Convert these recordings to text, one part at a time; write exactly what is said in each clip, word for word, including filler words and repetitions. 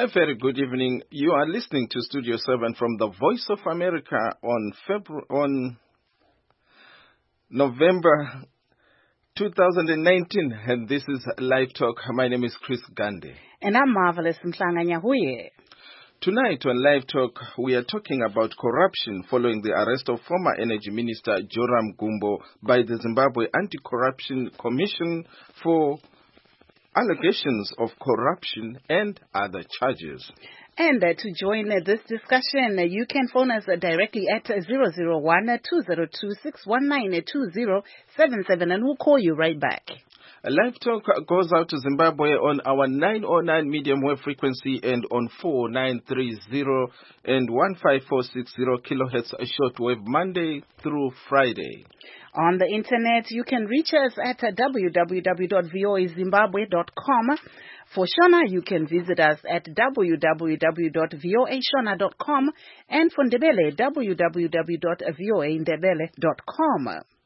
A very good evening. You are listening to Studio seven from the Voice of America on February, on November two thousand nineteen, and this is Live Talk. My name is Chris Gandhi. And I'm Marvelous Mhlanga-Nyahuye. Tonight on Live Talk, we are talking about corruption following the arrest of former Energy Minister Joram Gumbo by the Zimbabwe Anti-Corruption Commission for allegations of corruption and other charges. And uh, to join uh, this discussion, uh, you can phone us uh, directly at zero zero one, two zero two, six one nine, two zero seven seven, and we'll call you right back. A Live Talk goes out to Zimbabwe on our nine oh nine medium wave frequency and on four nine three zero and one five four six zero kilohertz shortwave Monday through Friday. On the internet, you can reach us at uh, w w w dot v o a zimbabwe dot com. For Shona, you can visit us at w w w dot v o a shona dot com, and for Ndebele, w w w dot v o a ndebele dot com.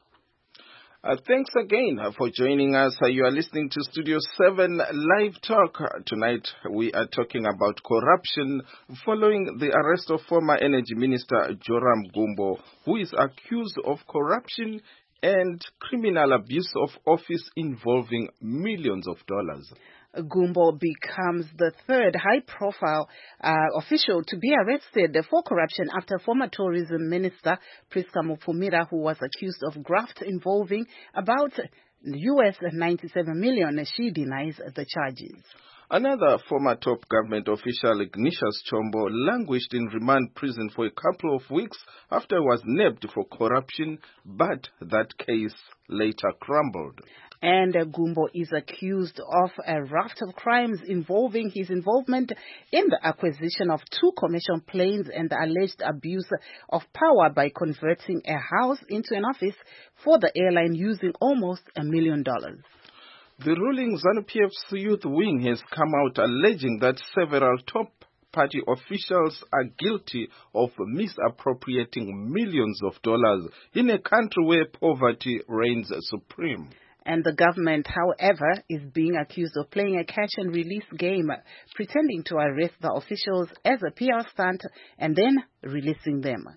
Uh, thanks again uh, for joining us. Uh, you are listening to Studio seven Live Talk. Uh, tonight we are talking about corruption following the arrest of former Energy Minister Joram Gumbo, who is accused of corruption and criminal abuse of office involving millions of dollars. Gumbo becomes the third high-profile uh, official to be arrested for corruption after former tourism minister Priska Mupfumira, who was accused of graft involving about U S ninety-seven million. She denies the charges. Another former top government official, Ignatius Chombo, languished in remand prison for a couple of weeks after he was nabbed for corruption, but that case later crumbled. And uh, Gumbo is accused of a raft of crimes involving his involvement in the acquisition of two commercial planes and the alleged abuse of power by converting a house into an office for the airline using almost a million dollars. The ruling ZANU-P F's youth wing has come out alleging that several top party officials are guilty of misappropriating millions of dollars in a country where poverty reigns supreme. And the government, however, is being accused of playing a catch-and-release game, pretending to arrest the officials as a P R stunt and then releasing them.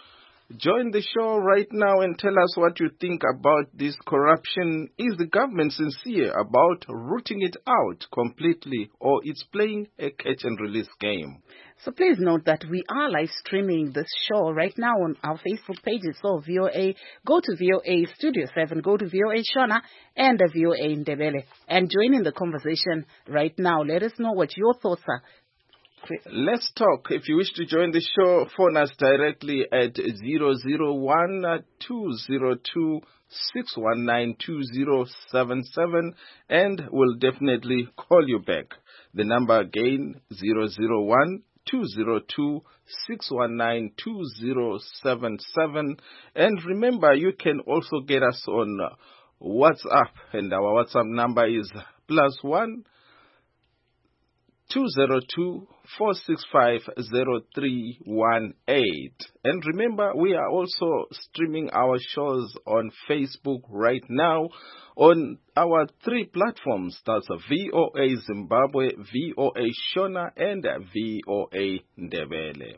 Join the show right now and tell us what you think about this corruption. Is the government sincere about rooting it out completely, or it's playing a catch-and-release game? So please note that we are live streaming this show right now on our Facebook pages. So V O A, go to V O A Studio seven, go to V O A Shona and V O A Ndebele, and join in the conversation right now. Let us know what your thoughts are. Let's talk. If you wish to join the show, phone us directly at zero zero one, two zero two, six one nine, two zero seven seven, and we'll definitely call you back. The number again, zero zero one, two zero two, six one nine, two zero seven seven. And remember, you can also get us on WhatsApp, and our WhatsApp number is plus one, two zero two, four six five, zero three one eight. And remember, we are also streaming our shows on Facebook right now on our three platforms. That's V O A Zimbabwe, V O A Shona, and V O A Ndebele.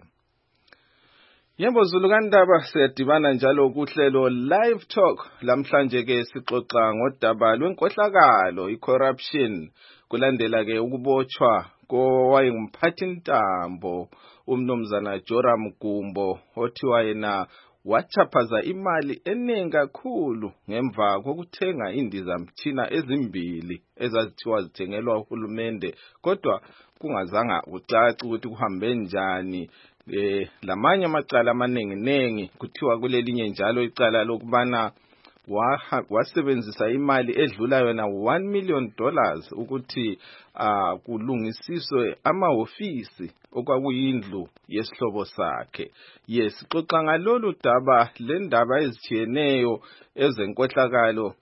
Yebo Zulukandaba sedibana njalo kuhlelo Live Talk. Lamhlanje ke sixoxa ngodaba lwenkohlakalo, i-corruption, kulandela ke ukubotshwa kowayengumphathintambo umnumzana Joram Gumbo, othiwa yena wachaphaza imali eningi kakhulu ngemva kokuthenga indizamtshina ezimbili ezazithiwa zithengelwa uhulumende, kodwa kungazanga ucace ukuthi kuhambe njani. Eh, lamanye amacala amaningi nengi kuthiwa kulelinye njalo icala lokubana wasebenzisa imali edlula yona one million dollars ukuthi uh, kulungisiswe amahofisi okwakuyindlu yesihlobo sakhe. Yes, xoxa ngalolu daba, le ndaba ezitshiyeneyo ezenkohlakalo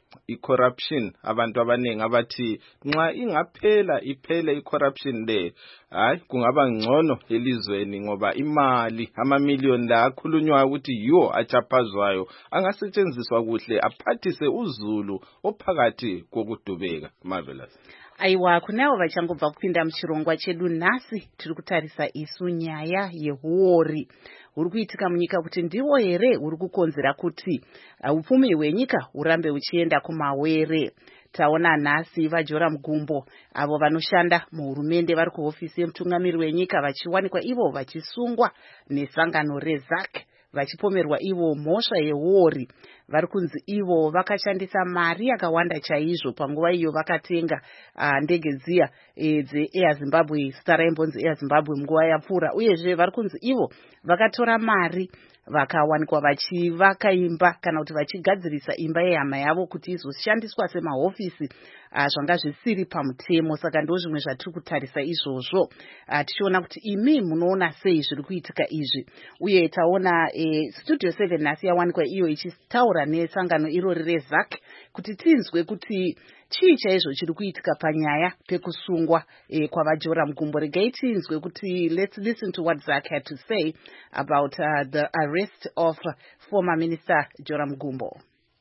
i-corruption abantu abaningi abathi nxa ingaphela iphele i-corruption le hayi kungaba ngcono elizweni ngoba imali amamiliyoni la akhulunywa ukuthi yiwo achaphazwayo angasetshenziswa kuhle aphathise uzulu ophakathi kokudubeka. Marvelous. Aiwa, kunevo vachangobva kupinda muchirongwa chedu nhasi tiri kutarisa isu nyaya yehuori huri kuitika munyika kuti ndiwo here huri kukonzera kuti upfumi hwenyika hurambe huchienda kumawere. Taona nhasi vaJoram Gumbo avo vanoshanda muhurumende vari kuhofisi yemutungamiri wenyika vachiwanikwa ivo vachisungwa nesangano reZAC vachipomerwa ivo mhosva yehuori. Vari kunzi ivo vakashandisa mari yakawanda chaizvo panguva iyo vakatenga uh, ndege dziya e, dzeAir Zimbabwe, zita raimbonzi Air Zimbabwe munguva yapfuura. Uyezve vari kunzi ivo vakatora mari vakawanikwa vachivaka imba kana kuti vachigadzirisa imba yehama yavo kuti izoshandiswa semahofisi uh, zvanga zvisiri pamutemo. Saka ndo zvimwe zvatiri kutarisa izvozvo uh, tichiona kuti imi munoona sei zviri kuitika izvi. Uye taona eh, Studio seven nhasi yawanikwa iyo ichitaura nesangano irori reZAC kuti tinzwe kuti chii chaizvo chiri kuitika panyaya pekusungwa eh, kwavaJoram Gumbo. Regai tinzwe kuti let's listen to what ZAC had to say about uh, the arrest of former Minister Joram Gumbo.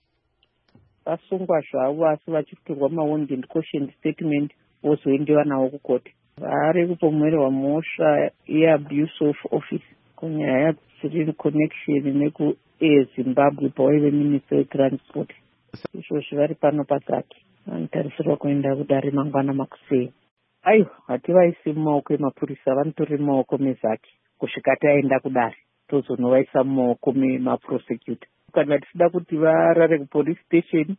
Vasungwa zvavo asi vachitorwa mawounded caution statement vozoendewa nawo kukoti. Vari kupomerwa mhosva yeabuse of office kunyaya dziri in connection nekuAir Zimbabwe pawaive minister wetransport. Izvozvo vari pano paZAC vanotarisirwa kuenda kudare mangwana makusei. Aiwa, hativaisi mumaoko emapurisa, vanotori mumaoko meZAC kusvika taenda kudare tozonovaisa mumaoko memaprosecutor. Kana tichida kuti varare kupolice station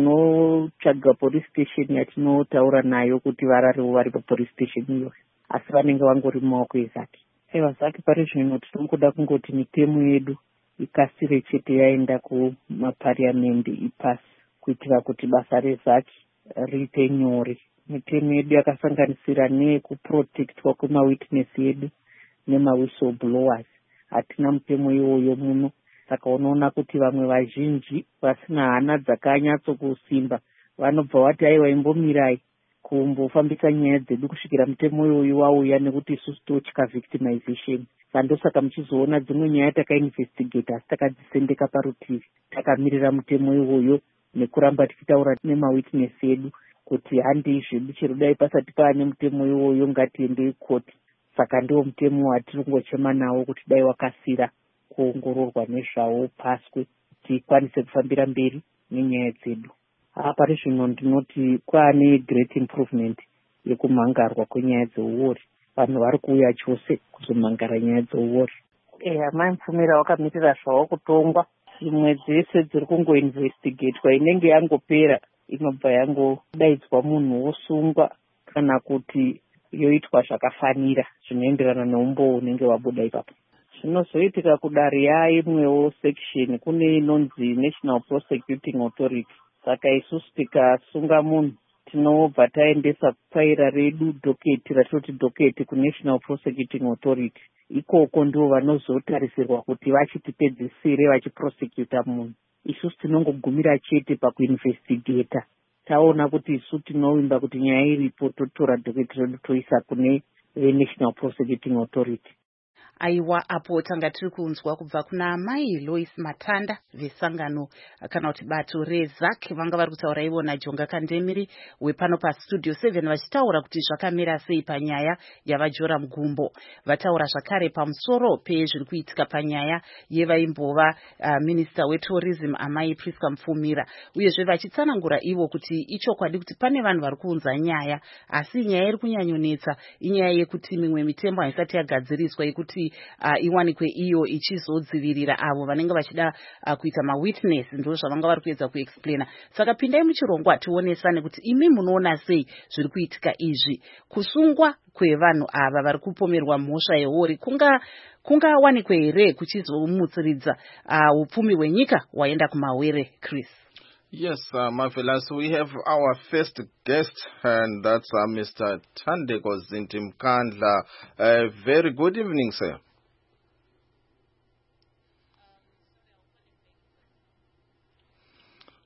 tinotsvaga police station yatinotaura nayo kuti vararewo vari papolice station iyoyo, asi vanenge vangori mumaoko eZAC. Aiwa, ZAC pari zvino tinokuda kungoti mitemo yedu ikasire chete yaenda kumapariamendi ipasi kuitira kuti basa reZAC riite nyore. Mitemo yedu yakasanganisira nekuprotectwa kwemawitness yedu nemawhistleblowers. Hatina mutemo iwoyo muno. Saka unoona kuti vamwe vazhinji vasina hana dzakanyatsokusimba vanobva vati aiwa imbomirai kumbofambisa nyaya dzedu kusvikira mutemo iwoyo wauya nekuti isusu totya victimization. Saka muchizoona dzimwe nyaya takainvestigate asi takadzisendeka parutivi takamirira mutemo iwoyo nekuramba tichitaura nemawitness edu kuti handei zvedu chero dai pasati paane mutemo iwoyo ngatiendei koti. Saka ndiwo mutemo watiri kungochema nawo kuti dai wakasira kuongororwa nezvawo paswe tikwanise kufambira mberi nenyaya dzedu. Pari zvino ndinoti kwaane great improvement yekumhangarwa kwenyaya dzeuori. Vanhu vari kuuya chose kuzomhangara nyaya dzeuori. Eya, maimfumira wakamirira zvawo kutongwa. Imwe dzese dziri kungoinvestigatwa inenge yangopera inobva yangodaidzwa munhu wosungwa kana kuti yoitwa zvakafanira zvinoenderana neumbo unenge wabuda ipapo. Zvinozoitika kudare yaimwewo section kune inonzi National Prosecuting Authority. Saka isusu tikasunga munhu tinobva taendesa faira redu doketi ratoti doketi kuNational Prosecuting Authority. Ikoko ndivo vanozotarisirwa kuti vachitipedzisire vachiprosecuta munhu. Isusu tinongogumira chete pakuinvestigata. Taona kuti isu tinovimba kuti nyaya iripo totora doketi redu toisa kune National Prosecuting Authority. Aiwa, apo tanga tiri kunzwa kubva kuna Mai Lois Matanda vesangano kana kuti bato reZAC vanga vari kutaura ivo naJonga Kandemiri wepano paStudio seven vachitaura kuti zvakamira sei panyaya yavaJoram Gumbo. Vataura zvakare pamusoro pezviri kuitika panyaya yevaimbova uh, minister wetourism Amai Priska Mufumira, uyezve vachitsanangura ivo kuti ichokwadi kuti pane vanhu vari kuunza nyaya asi nyaya iri kunyanyonetsa inyaya yekuti mimwe mitemo haisati yagadziriswa yekuti Uh, iwanikwe iyo ichizodzivirira avo vanenge vachida uh, kuita mawitness. Ndo zvavanga vari kuedza kuexplaina. Saka pindai muchirongwa tionesane kuti imi munoona sei zviri kuitika izvi. Kusungwa kwevanhu ava vari kupomerwa mhosva yehuori kunga kungawanikwe here kuchizomutsiridza uh, upfumi hwenyika waenda kumawere, Chris? Yes, uh, Marvelous. We have our first guest, and that's uh, Mister Thandeko Zintimkandla. Uh, very good evening, sir.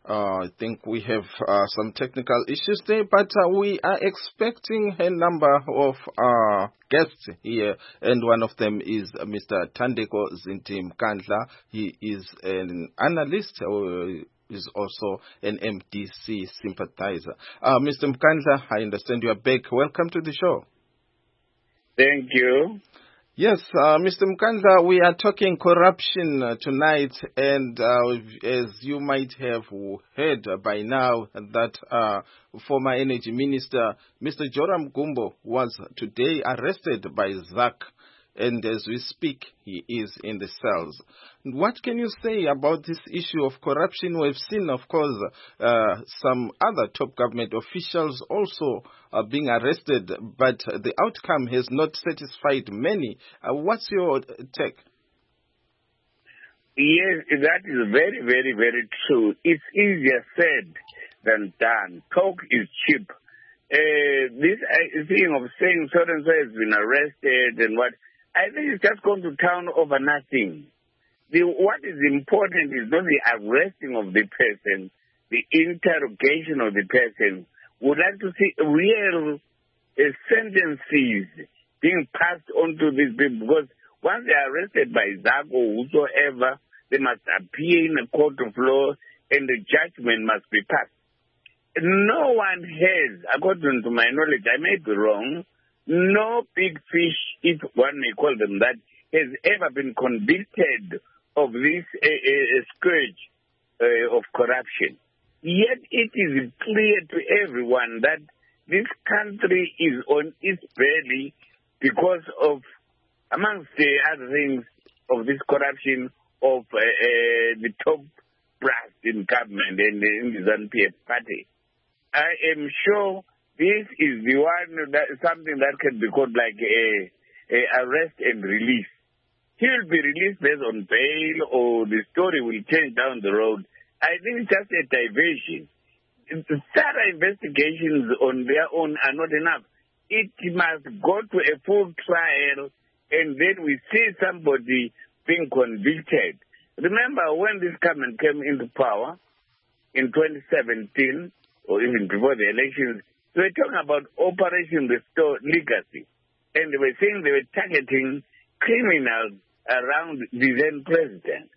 Uh, I think we have uh, some technical issues there, but uh, we are expecting a number of uh, guests here, and one of them is uh, Mister Thandeko Zinti Mkandla. He is an analyst, or is also an M D C sympathizer. Uh, Mister Mkandla, I understand you are back. Welcome to the show. Thank you. Yes, uh, Mister Mkandla, we are talking corruption uh, tonight, and uh, as you might have heard by now, that uh, former Energy Minister, Mister Joram Gumbo, was today arrested by Z A C, and as we speak, he is in the cells. What can you say about this issue of corruption? We've seen, of course, uh, some other top government officials also uh, being arrested, but the outcome has not satisfied many. Uh, what's your take? Yes, that is very, very, very true. It's easier said than done. Talk is cheap. Uh, this uh, thing of saying so and so has been arrested and what, I think it's just gone to town over nothing. The, what is important is not the arresting of the person, the interrogation of the person. We'd like to see real uh, sentences being passed on to these people, because once they are arrested by Z A C or whosoever, they must appear in a court of law and the judgment must be passed. No one has, according to my knowledge, I may be wrong, no big fish, if one may call them that, has ever been convicted of this uh, uh, scourge uh, of corruption. Yet it is clear to everyone that this country is on its belly because of, amongst the other things, of this corruption of uh, uh, the top brass in government and in the Z A N P F party. I am sure this is the one, that, something that can be called like a, a arrest and release. He will be released based on bail, or the story will change down the road. I think it's just a diversion. Thorough investigations on their own are not enough. It must go to a full trial, and then we see somebody being convicted. Remember when this government came into power in twenty seventeen, or even before the elections, they were talking about Operation Restore Legacy, and they were saying they were targeting criminals around the then president.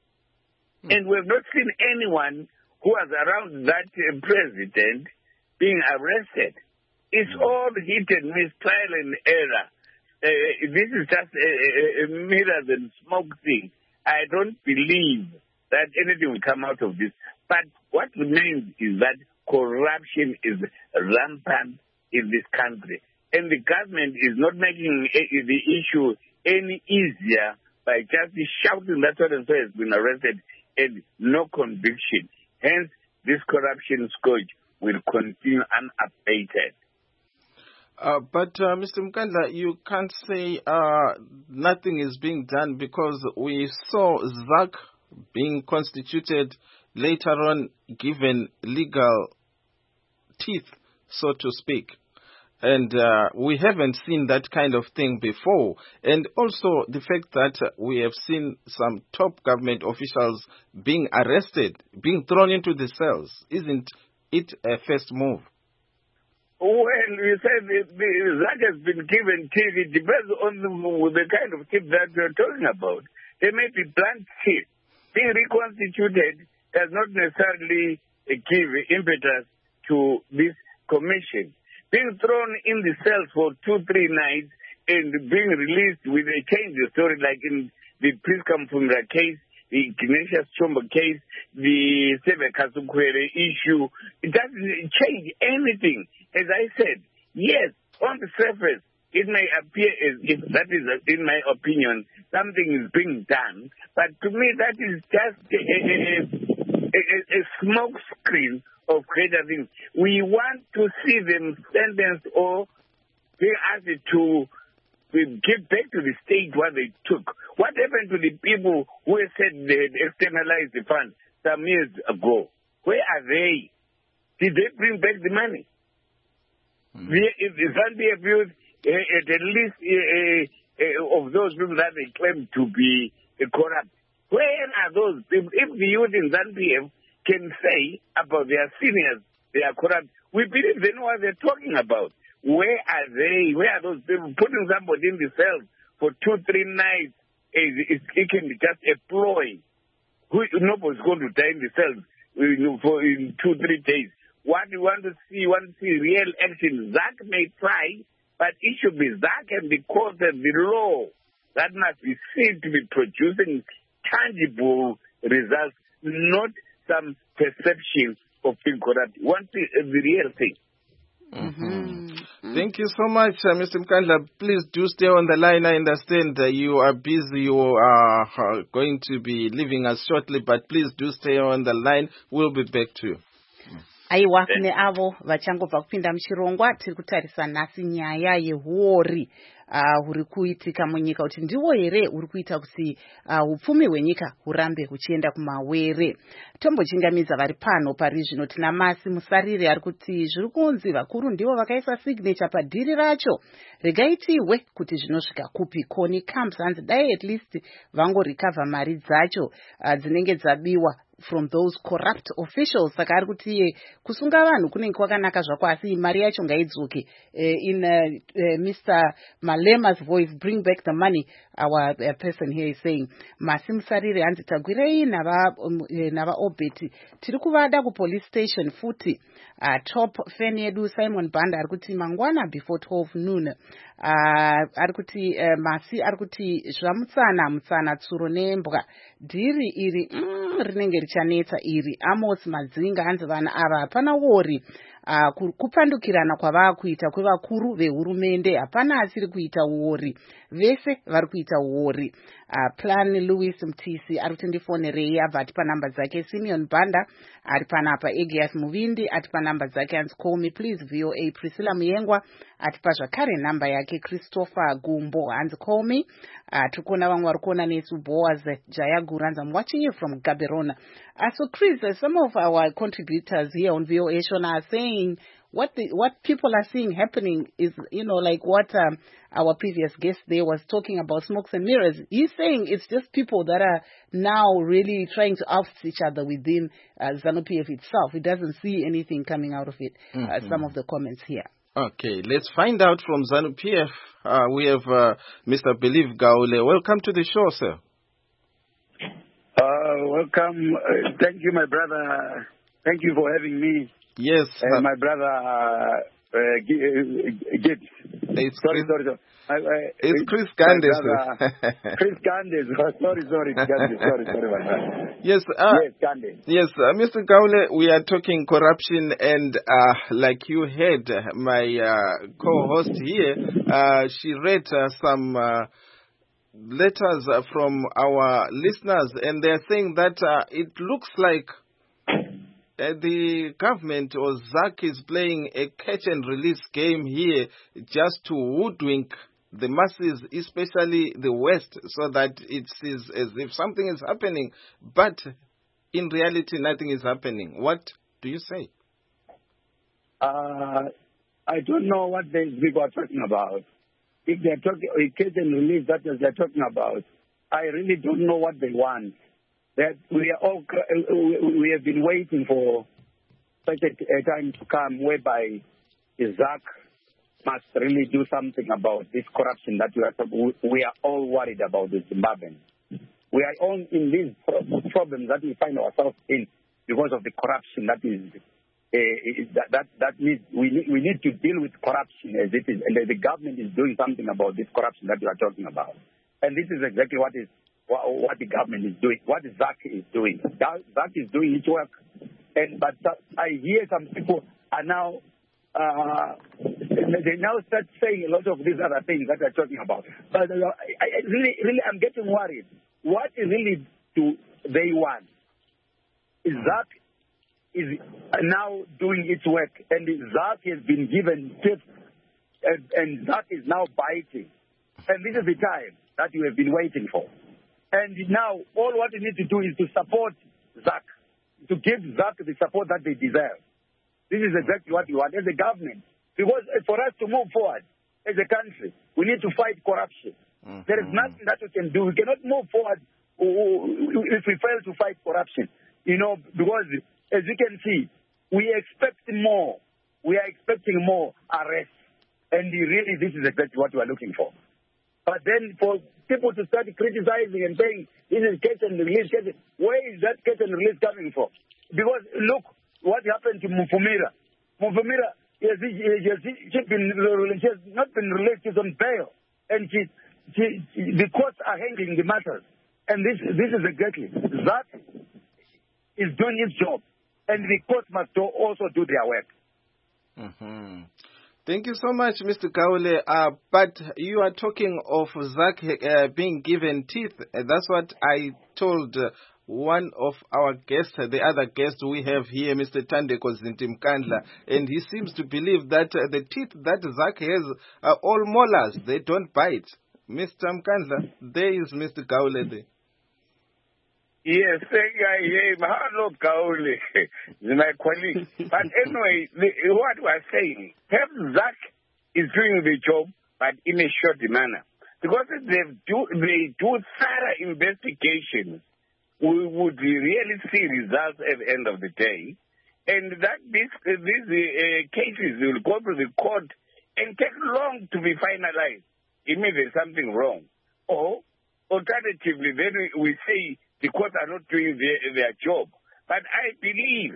Mm. And we have not seen anyone who was around that uh, president being arrested. It's mm. all hit and miss, trial and error. Uh, this is just a, a, a mirror and smoke thing. I don't believe that anything will come out of this. But what remains is that corruption is rampant in this country. And the government is not making the issue any easier by just shouting that so and so has been arrested and no conviction. Hence, this corruption scourge will continue unabated. Uh, but, uh, Mister Mkandla, you can't say uh, nothing is being done, because we saw Z A C being constituted, later on given legal teeth, so to speak. And uh, we haven't seen that kind of thing before. And also the fact that uh, we have seen some top government officials being arrested, being thrown into the cells. Isn't it a first move? Well, you said the, the, that has been given teeth. It depends on the, the kind of teeth that you're talking about. They may be blunt teeth. Being reconstituted does not necessarily give impetus to this commission. Being thrown in the cells for two, three nights and being released with a change of story, like in the Priska Mfumira case, the Ignatius Chomba case, the Sebe Kasukwere issue, it doesn't change anything. As I said, yes, on the surface, it may appear as if, that is, in my opinion, something is being done. But to me, that is just a, a, a, a smoke screen of greater things. We want to see them sentenced or being asked to give back to the state what they took. What happened to the people who said they had externalized the fund some years ago? Where are they? Did they bring back the money? Mm-hmm. The, if the Zambia views uh, at least uh, uh, of those people that they claim to be uh, corrupt, where are those people? If the youth in Zambia can say about their seniors, they are corrupt. We believe they know what they're talking about. Where are they? Where are those people? Putting somebody in the cell for two, three nights, it, it, it can be just a ploy. Who, nobody's going to die in the cell for in two, three days. What you want to see, you want to see real action. Zach may try, but it should be Zach and the court and the law that must be seen to be producing tangible results, not some perception of being corrupt. Want the, the real thing. Mm-hmm. Mm-hmm. Thank you so much, uh, Mister Mkandla. Please do stay on the line. I understand uh, you are busy. You are uh, going to be leaving us shortly, but please do stay on the line. We'll be back to you. Aiwa kune avo vachangobva kupinda muchirongwa tiri kutarisa nhasi nyaya yehuori uh, huri kuitika munyika kuti ndiwo here huri kuita kuti upfumi uh, hwenyika hurambe huchienda kumawere. Tombochingamidza vari pano pari zvino tina Masi Musarire ari kuti zviri kunzi vakuru ndivo vakaisa signature padhiri racho. Regaitiwe kuti zvinosvika kupi. Koni Camps hanzi dai at least vangorecover mari dzacho uh, dzinenge dzabiwa from those corrupt officials. Saka ari kuti iye kusunga vanhu kunenge kwakanaka zvako asi mari yacho ngaidzoke. Uh, in uh, uh, Mister Malema's voice, bring back the money, our uh, person here is saying. Masi Musarire hanzi tagwirei nava um, nava obeti tiri kuvada ku police station futi. Uh, top fan yedu Simon Banda ari kuti mangwana before twelve noon. Uh, ari kuti uh, Masi ari kuti zvamutsana mutsana tsuro nembwa dhiri iri mm, rinenge richanetsa iri. Amos Madzinga hanzi vana ava hapana wori. Uh, kupandukirana kwavakuita kwevakuru vehurumende hapana asiri kuita uori, vese vari kuita uori. Uh, Plan Louis Mtisi ari kuti ndifonerei abva ati panamba dzake. Simeon Banda ari panapa. Egias Muvindi ati panamba dzake. Hanzi call me please V O A. Priscilla Muyengwa ati pazvakare namba yake. Christopher Gumbo hanzi call me. Uh, tukona vamwe vari kuona nesu. Boaz Jayaguru hanzi I'm watching you from Gaberona. Uh, so Chris, uh, some of our contributors here on V O A Shona are saying what the, what people are seeing happening is, you know, like what um, our previous guest there was talking about, smokes and mirrors. He's saying it's just people that are now really trying to oust each other within uh, ZANU-P F itself. He doesn't see anything coming out of it. Mm-hmm. uh, some of the comments here. Okay, let's find out from ZANU-P F. Uh, we have uh, Mister Believe Gaule. Welcome to the show, sir. Uh, welcome. Uh, thank you, my brother. Thank you for having me. Yes. Uh, my brother, uh, uh, Gibbs. It's sorry, Chris, sorry, sorry. I, I, it's Chris Gandes. Chris Gandes. sorry, sorry, Gandes. Sorry, sorry, my brother. Yes, uh, yes, Gandes. Yes, uh, Mister Gaule, we are talking corruption, and uh, like you heard, my uh, co-host here, uh, she read uh, some uh, letters uh, from our listeners, and they're saying that uh, it looks like Uh, the government or ZAC is playing a catch and release game here just to hoodwink the masses, especially the West, so that it seems as if something is happening, but in reality nothing is happening. What do you say? Uh, I don't know what these people are talking about. If they're talking a catch and release, that is they're talking about, I really don't know what they want. That we are all we have been waiting for such a, a time to come whereby ZAC must really do something about this corruption that we are we are all worried about the Zimbabweans. We are all in these problems that we find ourselves in because of the corruption that is uh, that that, that needs we need, we need to deal with corruption as it is, and the government is doing something about this corruption that we are talking about, and this is exactly what is. What the government is doing, what ZAC is doing. ZAC is doing its work. And but I hear some people are now, uh, they now start saying a lot of these other things that they're talking about. But uh, I, I really, really, I'm getting worried. What really do they want? Is ZAC is now doing its work, and ZAC has been given tips, and, and ZAC is now biting. And this is the time that you have been waiting for. And now, all what we need to do is to support ZAC, to give ZAC the support that they deserve. This is exactly what we want as a government. Because for us to move forward as a country, we need to fight corruption. Mm-hmm. There is nothing that we can do. We cannot move forward if we fail to fight corruption. You know, because as you can see, we expect more. We are expecting more arrests. And really, this is exactly what we are looking for. But then for people to start criticizing and saying, this is catch and release, catch, where is that catch and release coming from? Because look what happened to Mufumira. Mufumira, yes, she, she, been, she has not been released, she's on bail. And she, she, she, the courts are handling the matters. And this, this is exactly, that is doing its job. And the courts must also do their work. Mm-hmm. Thank you so much, Mister Kaule. Uh, but you are talking of Zak uh, being given teeth. Uh, that's what I told uh, one of our guests, uh, the other guest we have here, Mister Thandeko Zintimkandla, and he seems to believe that uh, the teeth that Zak has are all molars. They don't bite. Mister Mkandla, there is Mister Kaule there. Yes, thank you. Hello, Kauli, my colleague. But anyway, the, what we are saying, perhaps Zak is doing the job, but in a short manner. Because if they do, they do thorough investigations, we would really see results at the end of the day. And that this, these uh, cases will go to the court and take long to be finalized. It means there's something wrong. Or, alternatively, then we, we say, the courts are not doing their, their job. But I believe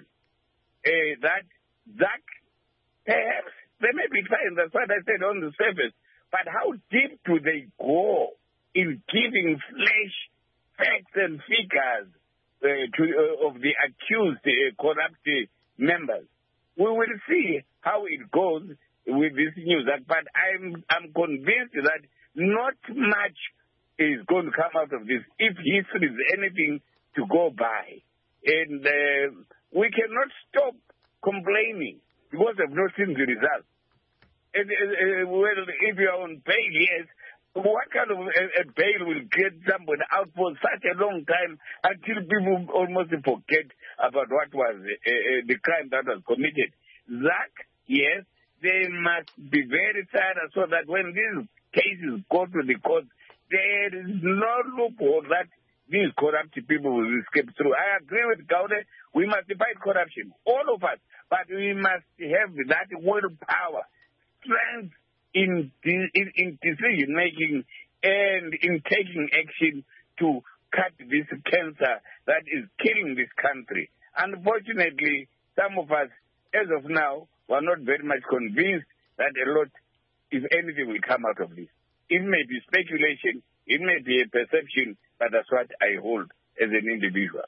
uh, that that perhaps they may be fine, that's what I said on the surface. But how deep do they go in giving flesh, facts and figures uh, to, uh, of the accused uh, corrupt uh, members? We will see how it goes with this news. But I'm, I'm convinced that not much is going to come out of this if history is anything to go by. And uh, we cannot stop complaining because of not seeing the results. And, uh, well, if you are on bail, yes, what kind of a, a bail will get somebody out for such a long time until people almost forget about what was uh, uh, the crime that was committed? That, yes, they must be very thorough so that when these cases go to the court, there is no loophole that these corrupt people will escape through. I agree with Gaude. We must fight corruption, all of us, but we must have that willpower, strength in, in, in decision-making and in taking action to cut this cancer that is killing this country. Unfortunately, some of us, as of now, are not very much convinced that a lot, if anything, will come out of this. It may be speculation, it may be a perception, but that's what I hold as an individual.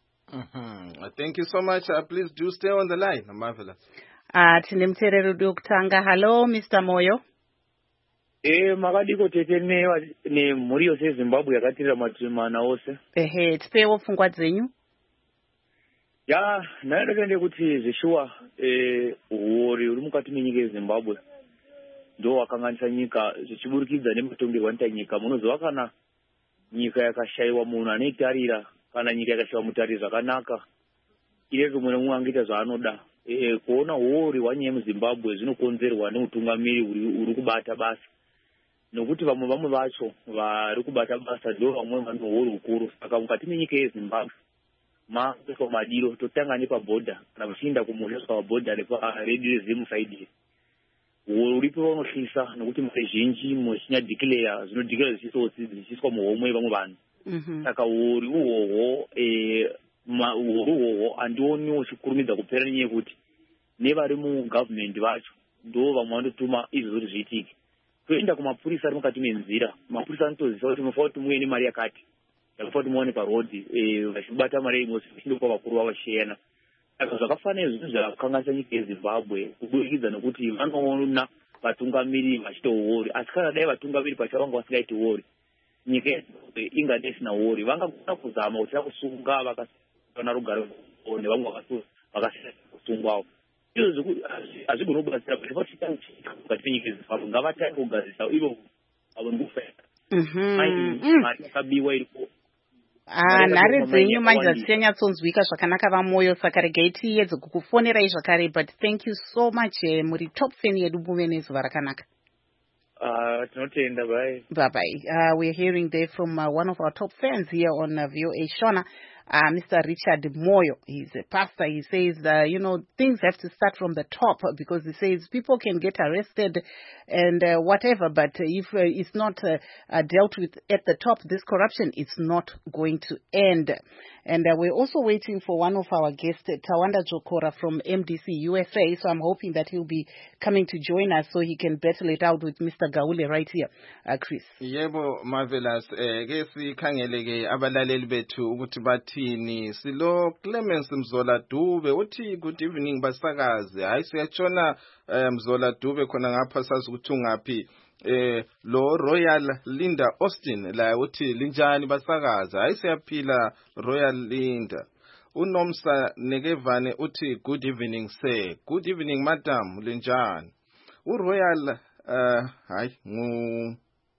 Mm-hmm. Thank you so much. Uh, please do stay on the line. Marvelous. Uh, Tinemterero Duktanga. Hello, Mister Moyo. Eh, makadiko tetene ne muri yose Zimbabwe yakatira matumana ose. Ehe, tipewo pfungwa dzenyu. Ya, naenda kuti zishuwa eh uori uri mukati menyika yeZimbabwe. Ndo wakanganisa nyika zvichiburikidza nematongerwa anoita nyika. Munoziva kana nyika yakashaiwa munhu anoitarira kana nyika yakashaiwa mutariri zvakanaka, irege mumwe nemumwe angoita zvaanoda. E, kuona uori hwanyaya muZimbabwe zvinokonzerwa neutungamiri uri kubata basa. Nokuti vamwe vamwe vacho vari kubata basa ndo vamwe vane uori hukuru. Saka mukati menyika yeZimbabwe makuiswa madiro totanga nepabhodha kana vachienda kumusha pabhodha repaRed Reserve side uripo vanohlisa nokuti mari zhinji muchinyadhikileya zvinodhikileya zvichiiswa muhomwe vamwe vanhu. Saka uri uhwohwo uri uhwohwo handioniwo chikurumidza kupera nenyaya yekuti nevari mugavhmendi vacho ndo vamwe vanotuma izvo zoti zviitike. Toenda kumapurisa ari mukati menzira, mapurisa anotozisa kuti munofanira kuti muve nemari yakati yakafanira kuti muone parodhi vachibata mari imwe vachindopa vakuru vavo vachiyena. Saka zvakafanira zvinhu zvakakanganisa nyika yeZimbabwe kubudikidza nokuti vanoona vatungamiri vachita uori, asi kana dai vatungamiri pacho vanga vasingaiti uori, nyika yeZimbabwe ingadai isina uori. Vangagona kuzama kuti vakusunga vakasana rugare nevamwe vakasina kusungwawo. Izvo hazvigona kubatsira kuti vachiita mukati menyika yeZimbabwe ngavatange kugadzirisa ivo avo ndikufeka. Mari yakabiwa iripo. Ah, nhare dzenyu manje hadzichanyatsonzwika zvakanaka vaMoyo, saka regai tiedze kukufonerai zvakare, but thank you so much. Eh, muri top fan yedu muve nezuva rakanaka. Uh, tinotenda, bye. Bye bye. Uh, we're hearing there from uh, one of our top fans here on uh, V O A, Shona. uh, Mister Richard Moyo. He's a pastor. He says, uh, you know, things have to start from the top, because he says people can get arrested and uh, whatever, but if uh, it's not uh, uh, dealt with at the top, this corruption is not going to end. And uh, we're also waiting for one of our guests, Tawanda Jokora from M D C U S A, so I'm hoping that he'll be coming to join us so he can battle it out with Mister Gaule right here, uh, Chris. Yebo, marvelous. Eh, ke sikhangele ke abalaleli bethu ukuthi bathini. Silo Clemens Mzola Dube uthi good evening basakazi. Hayi siyatshona Mzola Dube khona ngapha sazi ukuthi ungaphi. Eh lo Royal Linda Austin la uthi linjani basakazi. Hayi siyaphila Royal Linda. Unomsa Negevane uthi good evening sir. Good evening madam linjani. uRoyal uh hayi ngu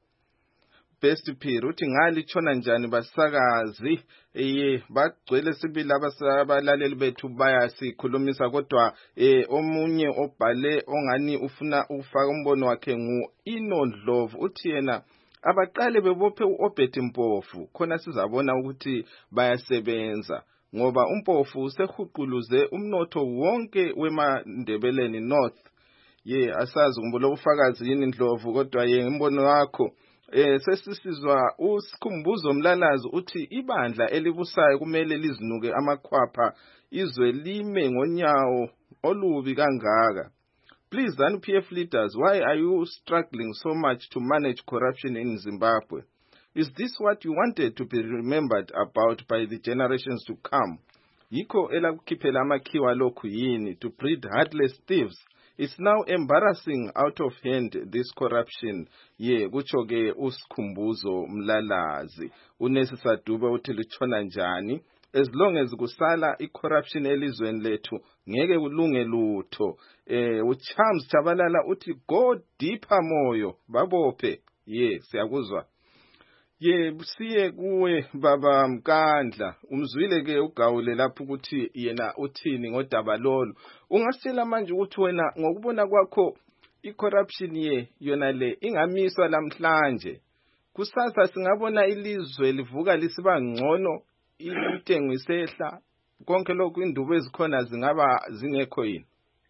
Best Peer uthi ngali tshona njani basakazi. Eh bagcwele sibili abasabalaleli bethu bayasikhulumisa kodwa eh omunye obhale ongani ufuna ufaka umbono wakhe ngu Inondlovu uthi yena abaqale bebophe uObed Mpofu khona sizabona ukuthi bayasebenza ngoba uMpofu usehuquluze umnotho wonke weMandebeleni North. Ye asazi ngumbono ubufakazi yini Ndlovu kodwa ye imbono wakho. Eh sesisizwa uSikhumbuzo Mlalazi uthi ibandla elibusayo kumele lizinuke amakhwapha izwe lime ngonyawo olubi kangaka. Please ZANU-P F leaders, why are you struggling so much to manage corruption in Zimbabwe? Is this what you wanted to be remembered about by the generations to come? Yiko elakukhiphela amakhiwa lokhu yini to breed heartless thieves? It's now embarrassing out of hand, this corruption. Ye, kucho ke uSikhumbuzo Mlalazi. Unesisa Dube uthi litshona njani. As long as kusala i-corruption elizweni lethu, ngeke kulunge lutho. Eh, uCharles Chabalala uthi go deeper moyo, babophe. Ye, siyakuzwa. Ye, siye kuwe baba Mkandla. Umzwile ke uGawule lapho ukuthi yena uthini ngodaba lolu. Ungasitshela manje ukuthi wena ngokubona kwakho i-corruption ye yona le ingamiswa namhlanje. Kusasa singabona ilizwe livuka lisiba ngcono, intengo isehla, konke lokhu indubo ezikhona zingaba zingekho yini?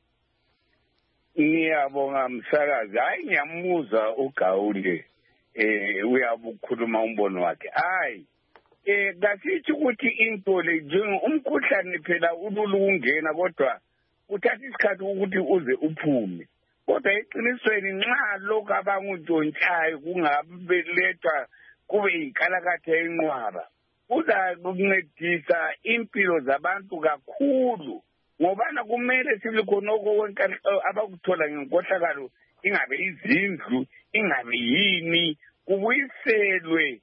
Ngiyabonga msakazi. Hayi ngiyamuza uGawule. Eh uyabukhuluma umbono wakhe. Hayi eh ngasithi ukuthi into le umkhuhlane phela ululungena kodwa uthatha isikhathi ukuthi uze uphume. Kodwa eqinisweni nxa lokho abanguntshontshayo kungabeletha kube inkalakatha enqwaba, uza kuncedisa impilo zabantu kakhulu, ngobana kumele sibe khonoko wonke abakuthola ngenkohlakalo, ingabe izindlu, ingabe yini, kubuyiselwe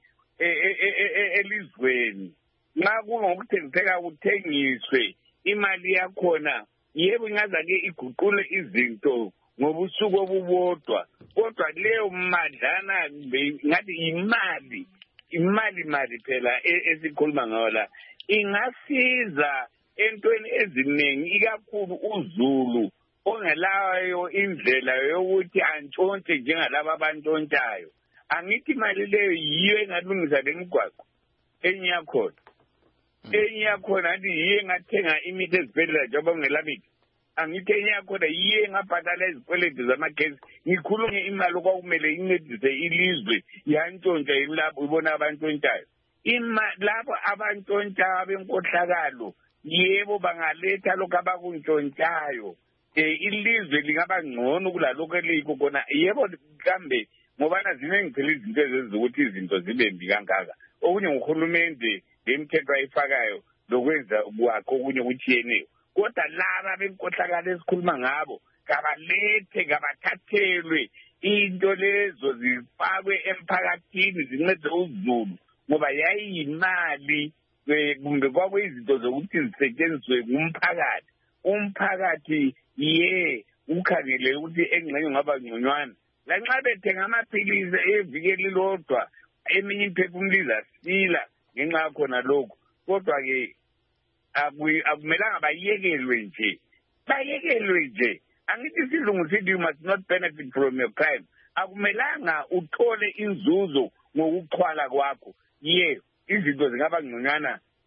elizweni. Nxa kungokuthengiseka kuthengiswe imali yakhona, yebo ingaza ke iguqule izinto ngobusuku obubodwa, kodwa leyo madlana ngathi imali imali mali phela esikhuluma ngayo la ingasiza entweni eziningi, ikakhulu uZulu ongelayo indlela yokuthi antshontshe njengalabo abantshontshayo. Angithi imali leyo yiyo engalungisa lemigwaqo enye yakhona enye yakhona athi yiyo engathenga imithi ezibhedlela njengoba kungelamithi. Angithi enye yakhona yiyo engabhadala izikweletu zamagesi. Ngikhulume imali okwakumele incedise ilizwe yantshontsha yilabo ibona abantshontshayo. Labo abantshontshayo benkohlakalo yebo bangaletha lokho abakuntshontshayo, eh ilizwe lingaba ngcono kulalokho elikho kona. Yebo kambe ngoba ziningi phela izinto ezenza izinto zibe mbi kangaka. Okunye nguhulumende lemithetho ayifakayo lokwenza kwakho okunye kuthiyene. Kodwa laba benkohlakalo esikhuluma ngabo kabalethe kabathathelwe into lezo zifakwe emphakathini zincede uZulu, ngoba yayimali kumbe kwakho izinto zokuthi zisetshenziswe ngumphakathi. Umphakathi ye ukhangele ukuthi engxenye ngaba ngconywana. Lanxa bethenga amaphilisi evikeli lodwa, eminye imphefumuliza sila ngenxa yakhona lokho. Kodwa ke akumelanga bayekelwe nje, bayekelwe nje. Angithi isilungu sithi you must not benefit from your crime. Akumelanga uthole inzuzo ngokuxhwala kwakho. Ye izinto zingaba ngconywana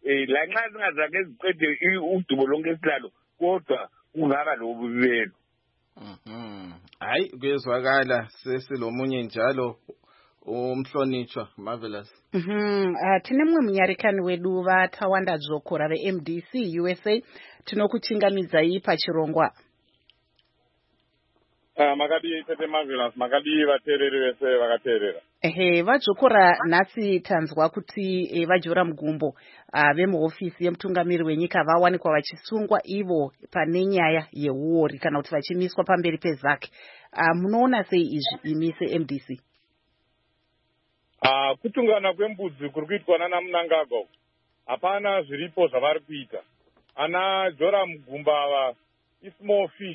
eh la nxa singazake ziqede udubo lonke esilalo kodwa kungaba lobubelo. Mhm. Hayi kuyezwakala sesilomunye njalo umhlonitshwa Marvelous. Mhm. Uh, tine mumwe munyarikani wedu vaTawanda Dzokora ve-M D C U S A tinokuchingamidzai pachirongwa. Uh, makadi tete Marvelous, makadi vateereri vese vakateerera. Ehe, vadzokora nhasi tanzwa kuti e, vajora mugumbo uh, vemuhofisi yemutungamiri wenyika vawanikwa vachisungwa ivo pane nyaya yeuori kana kuti vachimiswa pamberi pezake. Uh, munoona sei izvi imi se-M D C? Uh, kutungana kwembudzi kuri kuitwa nana Mnangagwa hapana zviripo zvavari kuita. Ana Jora Mugumba ava ismall fish,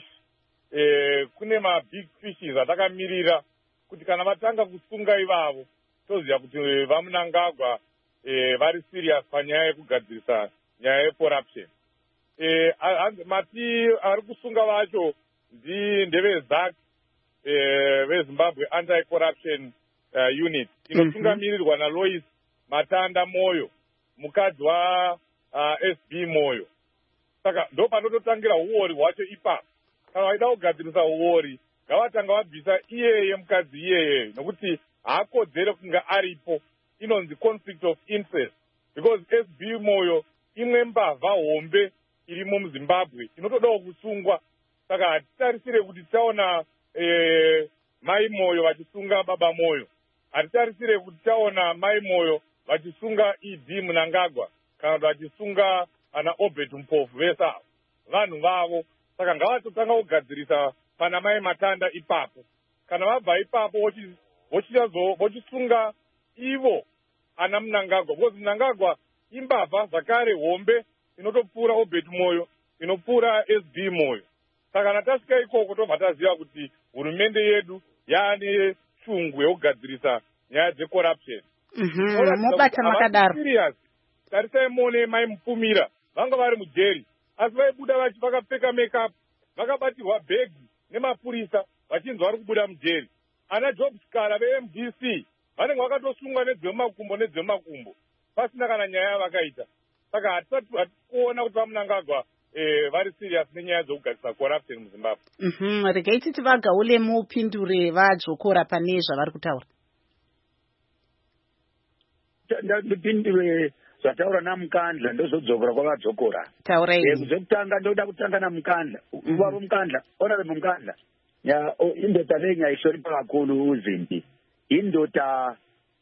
eh, kune ma big fishes atakamirira kuti kana vatanga kusunga ivavo toziva kuti vaMnangagwa eh, vari serious panyaya yekugadzirisa nyaya yecorruption. Eh, mati ari kusunga vacho ndi ndeve-ZAC eh, veZimbabwe Anti-Corruption uh, Unit inotungamirirwa mm-hmm. naLois Matanda Moyo, mukadzi wa uh, S B Moyo. Saka ndo panototangira uori hwacho ipapo. Kana vaida kugadzirisa uori ngavatanga vabvisa iyeye mukadzi iyeye nokuti haakodzere kunga aripo. Inonzi conflict of interest because S B Moyo imwe mbavha hombe irimo muZimbabwe inotodawo kusungwa. Saka hatitarisire kuti taona eh, mai Moyo vachisunga baba Moyo, hatitarisire kuti taona mai Moyo vachisunga E D Mnangagwa kana kuti vachisunga ana Obed Mpofu vese avo vanhu vavo. Saka ngavatotanga kugadzirisa pana mai Matanda ipapo. Kana vabva ipapo vochisunga ivo ana Mnangagwa because Mnangagwa imbavha zvakare hombe inotopfuura Obed Moyo, inopfuura S B Moyo. Saka kana tasvika ikoko tobva taziva kuti hurumende yedu yaane shungu yekugadzirisa nyaya dzecorruption. Mubata makadaro. Tarisai muone mai Mupfumira vanga vari mujeri asi vaibuda vachi vakapfeka makeup vakabatirwa bhegi nemapurisa vachinzwa vari kubuda mujeri. Ana Job Skara ve-M D C vanenge vakatosungwa nedzemakumbo nedzemakumbo pasina kana nyaya yavakaita. Saka hatisati kuona kuti vaMnangagwa eh, vari serious nenyaya dzokugadzirisa corruption muZimbabwe. Mhm. Regai titi vagaule mupindure vadzokora pane zvavari kutaura. Ndipindure zvataura naMukandla ndozodzokera kwavadzokora. Taurai. Eh, kuzokutanga ndoda kutanga naMukandla. Ubaba Mukandla, honorable Mukandla. Ya indoda lenya ihlonipha kakhulu uZimpi. Indoda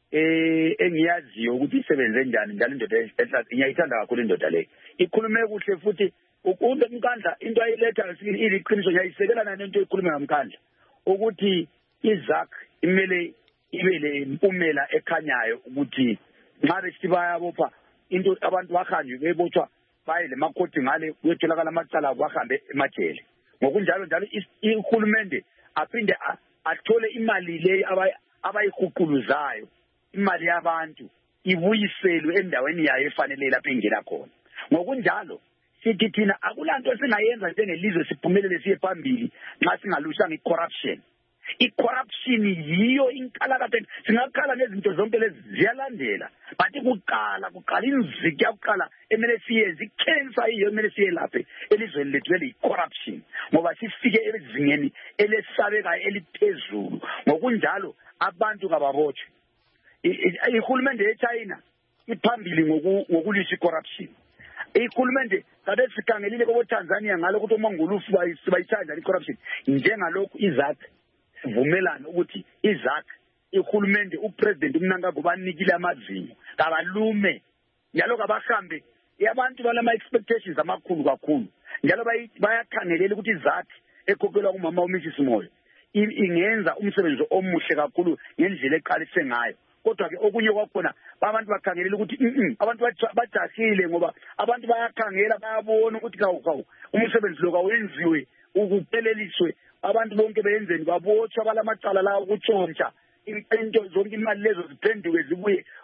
eh engiyaziyo ukuthi isebenze njani njalo indoda ehlathi ngiyayithanda kakhulu indoda le. Ikhulume kuhle futhi ukunde Mukandla into ayiletha iliqiniso ngiyayisekelana nento ekhuluma naMukandla ukuthi iZAC imele ibe le impumela ekhanyayo ukuthi nxa besithi bayabopha into abantu bahanjwe bebotshwa baye lemakhoti ngale kuyetholakala amacala bahambe emajele. Ngokunjalo njalo ihulumende aphinde athole imali le abayihuquluzayo, imali yabantu ibuyiselwe endaweni yayo efanele lapho ingena khona. Ngokunjalo sithi thina akulanto singayenza njengelizwe siphumelele siye phambili nxa singalusanga icorruption. I-corruption yiyo inkalakathe. Singakhala nezinto zonke lezi ziyalandela but kuqala kuqala inziki yakuqala emele siyenze icancer iyo emele siyelaphe elizweni lethu le-corruption ngoba sifike ezingeni elesabekayo eliphezulu. Ngokunjalo abantu kababotshwe. Ihulumende yeChina iphambili ngokulwisa i-corruption. Ihulumende kade sikhangelile koboTanzania ngalo ukuthi omangulufu bayithanda i-corruption njengalokhu iZAC vumelana ukuthi iZAC ihulumende upresident uMnangagwa banikile amazinyo kabalume njalo kabahambe yabantu balama expectations amakhulu kakhulu njalo bayakhangelela ukuthi iZAC ekhokelwa kumama uMissus Moyo ingenza umsebenzi omuhle kakhulu ngendlela eqalise ngayo. Kodwa ke okunye kwakhona abantu bakhangelela ukuthi abantu bajahile ngoba abantu bayakhangela bayabona ukuthi kawu kawu umsebenzi lo kawenziwe ukupheleliswe abantu bonke beyenzeni babotshwa balamacala lawo ukutshontsha into zonke imali lezo ziphenduke zibuye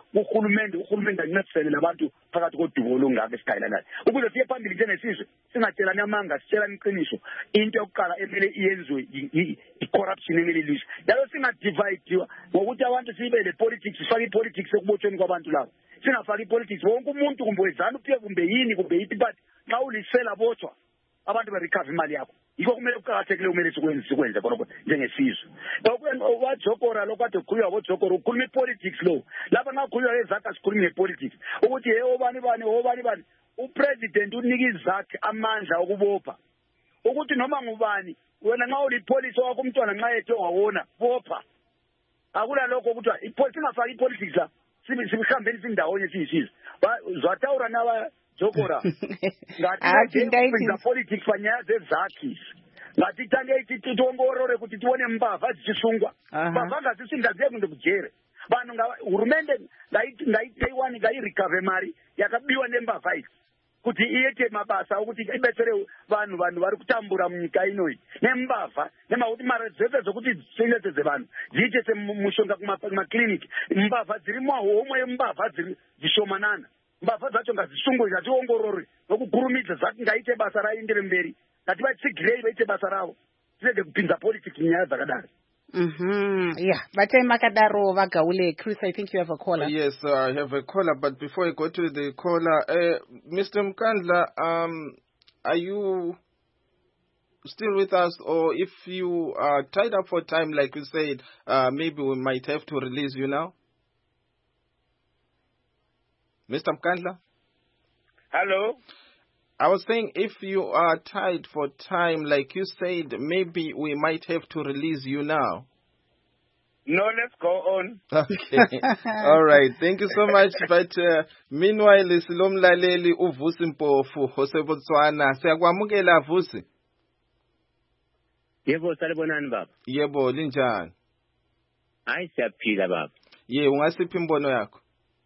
uhulumende uhulumende ancedisene nabantu phakathi kodumo olungaka esigayilanayo ukuze siye phambili njengesizwe singatshelani amanga sitshelani iqiniso into yokuqala emele iyenziwe i-corruption emele ilizwe njalo singadivaydiwa ngokuthi abantu sibe le politics sifake i-politics ekubotshweni kwabantu labo singafaki i-politics wonke umuntu kumbe wezana uphiwe kumbe yini kumbe yithi but xa ulisela botshwa abantu berecover imali yakho yiko kumele kuqakathekile kumele sikwenze sikwenze khonokho njengesizwe wajokora lo kade kukhulunywa ngojokora ukhuluma i-politics lo lapha nxa kukhulunywa ngezakhe sikhuluma nge-politics ukuthi ye obani bani obani bani upresident unika izakhe amandla okubopha ukuthi noma ngubani wena nxa ulipolisi wakho umntwana nxa ethe wawona bopha akula lokho ukuthi singafaki i-politics la sibihambeni sindawonye siyisizwe zwatawura naba jokora ngathi politics fanyaya zezakhi ngathi tange ithi tongorore kuti tione mbava zichisungwa mbava ngazisingaziye kunde kujere vanhu hurumende ngaiteiwani ngairecover mari yakabiwa nembavha idzi kuti iite mabasa okuti ibetsere vanhu vanhu vari kutambura munyika inoyi nembavha nemakuti mari dzese dzokuti dzichengetedze vanhu dziite semushonga kumakliniki mbavha dziri mwahomwe yembavha dziri dzishomanana mbavha dzacho ngadzisungwe ngationgorore nokugurumidza zati ngaite basa raendere mberi ngativatsigirei vaite basa ravo tinenge kupinza politics munyaya dzakadaro. Mm-hmm. Yeah, but Makadaro Vagaule, Chris, I think you have a caller. Yes, uh, I have a caller, but before I go to the caller, uh, Mister Mkandla, um, are you still with us, or if you are tied up for time, like you said, uh, maybe we might have to release you now? Mister Mkandla? Hello? I was saying if you are tied for time, like you said, maybe we might have to release you now. No, let's go on. Okay. All right. Thank you so much. But uh, meanwhile, Silomlaleli uvusi mpofu Jose Botswana. Siyakwamukela vusi. Yebo salibonani baba. Yebo linjani? Hayi siyaphila baba. Ye ungasiphi imbono yakho?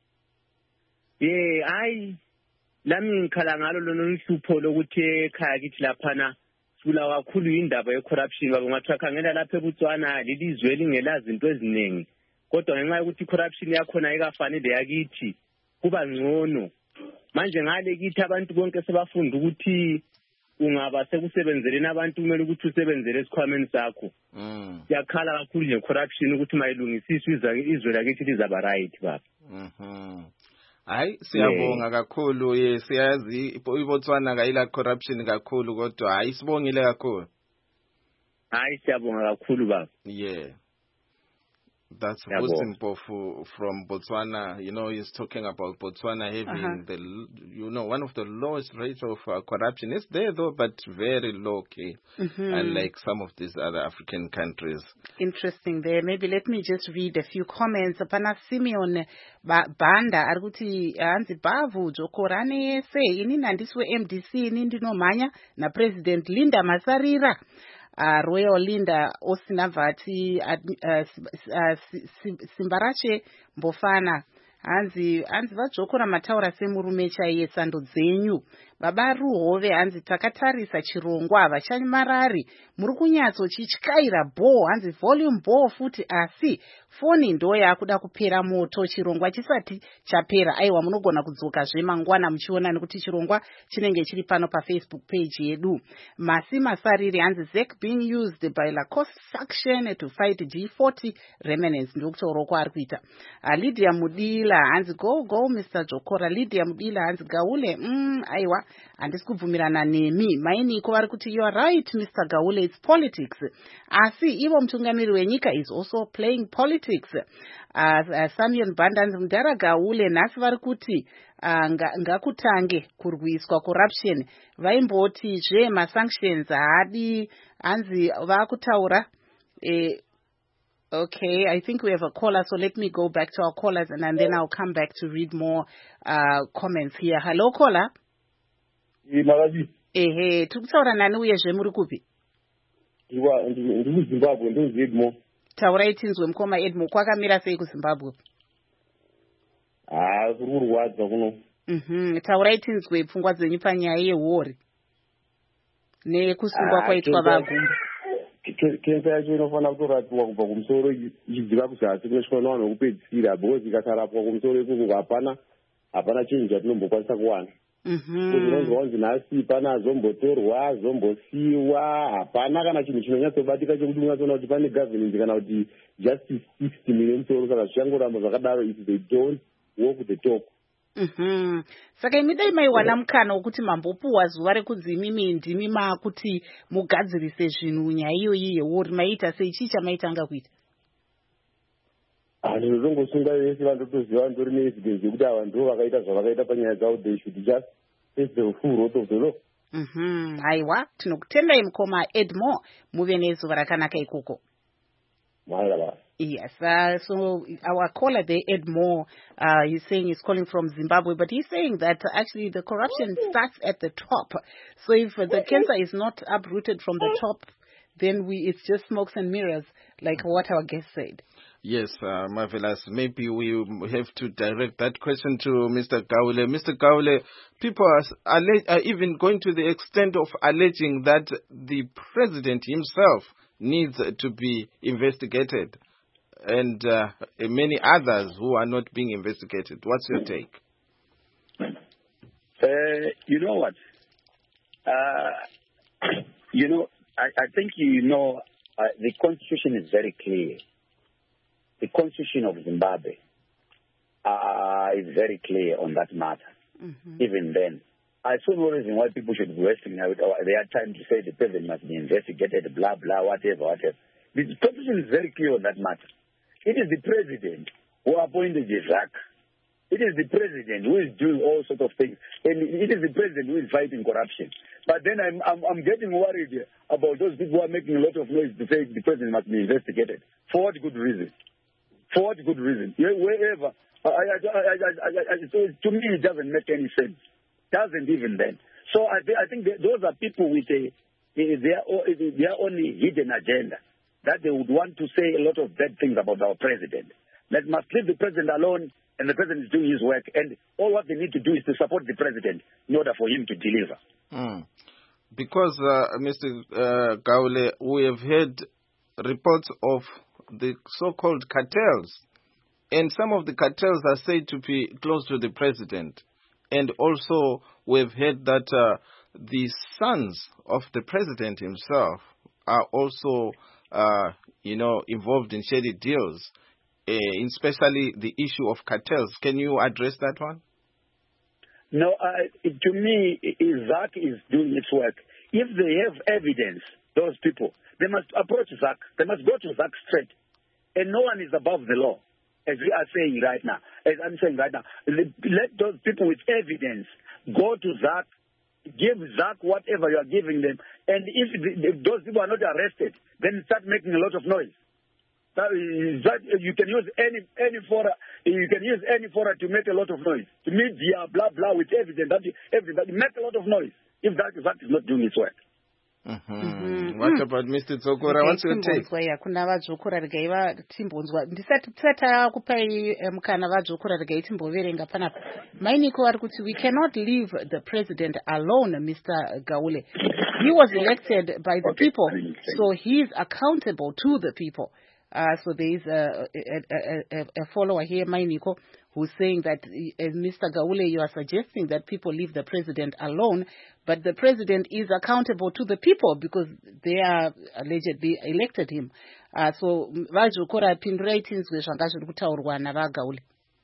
Ye hayi lami ngikhala ngalo lona uhlupho lokuthi ekhaya kithi laphana sibulawa kakhulu indaba ye-corruption baba ngathiwa khangela lapha eBotswana lelizwe elingelazi into eziningi kodwa ngenxa yokuthi i-corruption yakhona ayikafanele yakithi kuba ngcono manje ngale kithi abantu bonke sebafunda ukuthi ungaba sekusebenzeleni abantu kumele ukuthi usebenzele esikhwameni sakho siyakhala kakhulu nje corruption ukuthi mayilungisiswe izwe lakithi lizaba right baba. Mhm. Hayi siyabonga kakhulu ye siyazi iBotswana kayila corruption kakhulu kodwa hayi sibongile kakhulu. Hayi siyabonga kakhulu baba. Yeah. That's Mpofu from Botswana. You know, he's talking about Botswana having uh-huh. the, you know, one of the lowest rates of uh, corruption. It's there though, but very low key, mm-hmm. unlike some of these other African countries. Interesting there. Maybe let me just read a few comments. Pana Simeon Banda, Arguti Anzi Bavu, Jokorane say, ini nandiswe M D C, nindi no manya, na President Linda Masarira. Uh, Royal Linda Osinavati uh, uh, Simbarache Mbofana Anzi Anzi vajokora mataura semurumecha yesando dzenyu baba ruhove anzi takatarisa chirongwa vachanyamarari muri kunyatso chichikaira bo anzi volume bo futi asi foni ndo yakuda kupera moto chirongwa chisati chapera aiwa munogona kudzoka zvemangwana muchiona nekuti chirongwa chinenge chiri pano pa Facebook page yedu. Masi Masariri anzi Z E C being used by la cost faction to fight G forty remnants ndokutoro kwa arikuita. uh, Lydia Mudila anzi go go Mister Jokora. Lydia Mudila anzi gaule mm aiwa andisi kubvumirana nemi maini iko vari kuti you are right Mister Gaule, it's politics asi ivo mutungamiri wenyika is also playing politics. uh, uh, Samuel Bandanzi mudhara Gaule nhasi vari kuti uh, ngakutange nga kurwiswa corruption vaimboti zve masanctions haadi anzi vakutaura eh, okay, I think we have a caller, so let me go back to our callers and, and then I'll come back to read more uh, comments here. Hello caller. Malazi. Ehe, tukutaura nani uye zvemuri kupi? Iwa ndi ku Zimbabwe ndo Edmo. Taura itinzwe mkoma Edmo kwakamira sei ku Zimbabwe? Ah, kuri kurwadza kuno. Mhm, taura itinzwe pfungwa dzenyu panyaya yehori. Ne kusungwa kwaitwa vagumba. kensa yacho inofanira kutorapiwa kubva kumusoro ichidzika kuzasi kunosvika nowanhu wekupedzisira because ikasarapwa kumusoro ikoko hapana hapana chinhu chatinombokwanisa kuwana kuzvinonzwa kunzi nhasi pana azombotorwa azombosiyiwa hapana kana chinhu chinonyatsobatika chekuti ungatsoona kuti pane government kana kuti justice system ine musoro saka zvichangoramba zvakadaro if they don't walk the talk. Mhm. Saka imi dai maiwana mukana wekuti mambopuwa zuva rekuzi imimi ndimi makuti mugadzirise zvinhu nyaya iyoyi yewori maita sei chii chamaitanga kuita? Vanhu zvinongosunga vese vandotoziva vandori neevidence yekuti ava ndo vakaita zvavakaita panyaya dzavo they should just face the full wrath of the law. Mhm. Haiwa, tinokutendai mukoma Edmore muve nezuva rakanaka ikoko. Mwahera. Yes, uh, so our caller there, Ed Moore, uh, he's saying he's calling from Zimbabwe, but he's saying that uh, actually the corruption starts at the top. So if uh, the cancer is not uprooted from the top, then we it's just smokes and mirrors, like what our guest said. Yes, uh, marvelous. Maybe we have to direct that question to Mister Gaule. Mister Gaule, people are, alle- are even going to the extent of alleging that the president himself needs to be investigated, and uh, many others who are not being investigated. What's your take? Uh, you know what? Uh, you know, I, I think you know uh, the constitution is very clear. The constitution of Zimbabwe uh, is very clear on that matter. Mm-hmm. Even then, I saw no reason why people should be wasting their time to say the president must be investigated, blah, blah, whatever, whatever. The constitution is very clear on that matter. It is the president who appointed Isaac. It is the president who is doing all sorts of things. And it is the president who is fighting corruption. But then I'm, I'm, I'm getting worried about those people who are making a lot of noise to say the president must be investigated. For what good reason? For what good reason? Wherever. I, I, I, I, I, so to me, it doesn't make any sense. Doesn't even then. So I, th- I think that those are people with a, a, their, their only hidden agenda, that they would want to say a lot of bad things about our president. That must leave the president alone, and the president is doing his work, and all what they need to do is to support the president in order for him to deliver. Mm. Because, uh, Mister Uh, Gaule, we have heard reports of the so-called cartels, and some of the cartels are said to be close to the president. And also, we've heard that uh, the sons of the president himself are also, uh, you know, involved in shady deals, uh, especially the issue of cartels. Can you address that one? No, uh, to me, Zach is doing its work. If they have evidence, those people, they must approach Zach. They must go to Zach straight. And no one is above the law, as we are saying right now. As I'm saying right now, let those people with evidence go to Zach, give Zach whatever you are giving them, and if, if those people are not arrested, then start making a lot of noise. That, that, you can use any any fora, you can use any fora to make a lot of noise. To media, blah blah, with evidence that everybody make a lot of noise. If that Zach is not doing its work. Mm-hmm. Mm-hmm. What about Mister Tsokora? Okay, what's your take? Kuna vadzokora regai timbonzwa ndisati tsata kupai mukana vadzokora regai timboverenga panapa. Mainiko ari kuti we cannot leave the president alone, Mister Gaule. He was elected by the okay. people, so he is accountable to the people. Uh, so there is a, a, a, a follower here, Mainiko, who's saying that, uh, Mister Gaule, you are suggesting that people leave the president alone, but the president is accountable to the people because they are allegedly elected him. Uh, so, vazvokora pindureitinzwe zvanga zviri kutaurwa navagaule.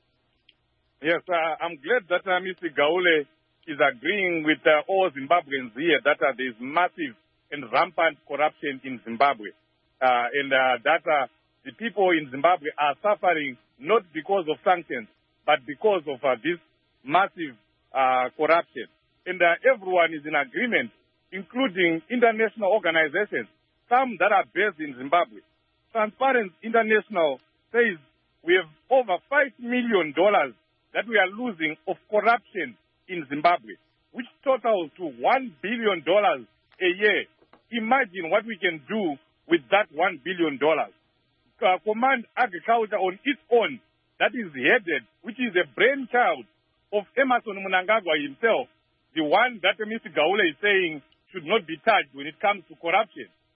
Yes, uh, I'm glad that uh, Mister Gaule is agreeing with uh, all Zimbabweans here that uh, there is massive and rampant corruption in Zimbabwe, uh, and uh, that uh, the people in Zimbabwe are suffering not because of sanctions, but because of uh, this massive uh, corruption. And uh, everyone is in agreement, including international organizations, some that are based in Zimbabwe. Transparency International says we have over five million dollars that we are losing of corruption in Zimbabwe, which totals to one billion dollars a year. Imagine what we can do with that one billion dollars. Uh, Command Agriculture on its own, that is headed, which is a brainchild of Emmerson Mnangagwa himself, the one that Mister Gaule is saying should not be touched when it comes to corruption.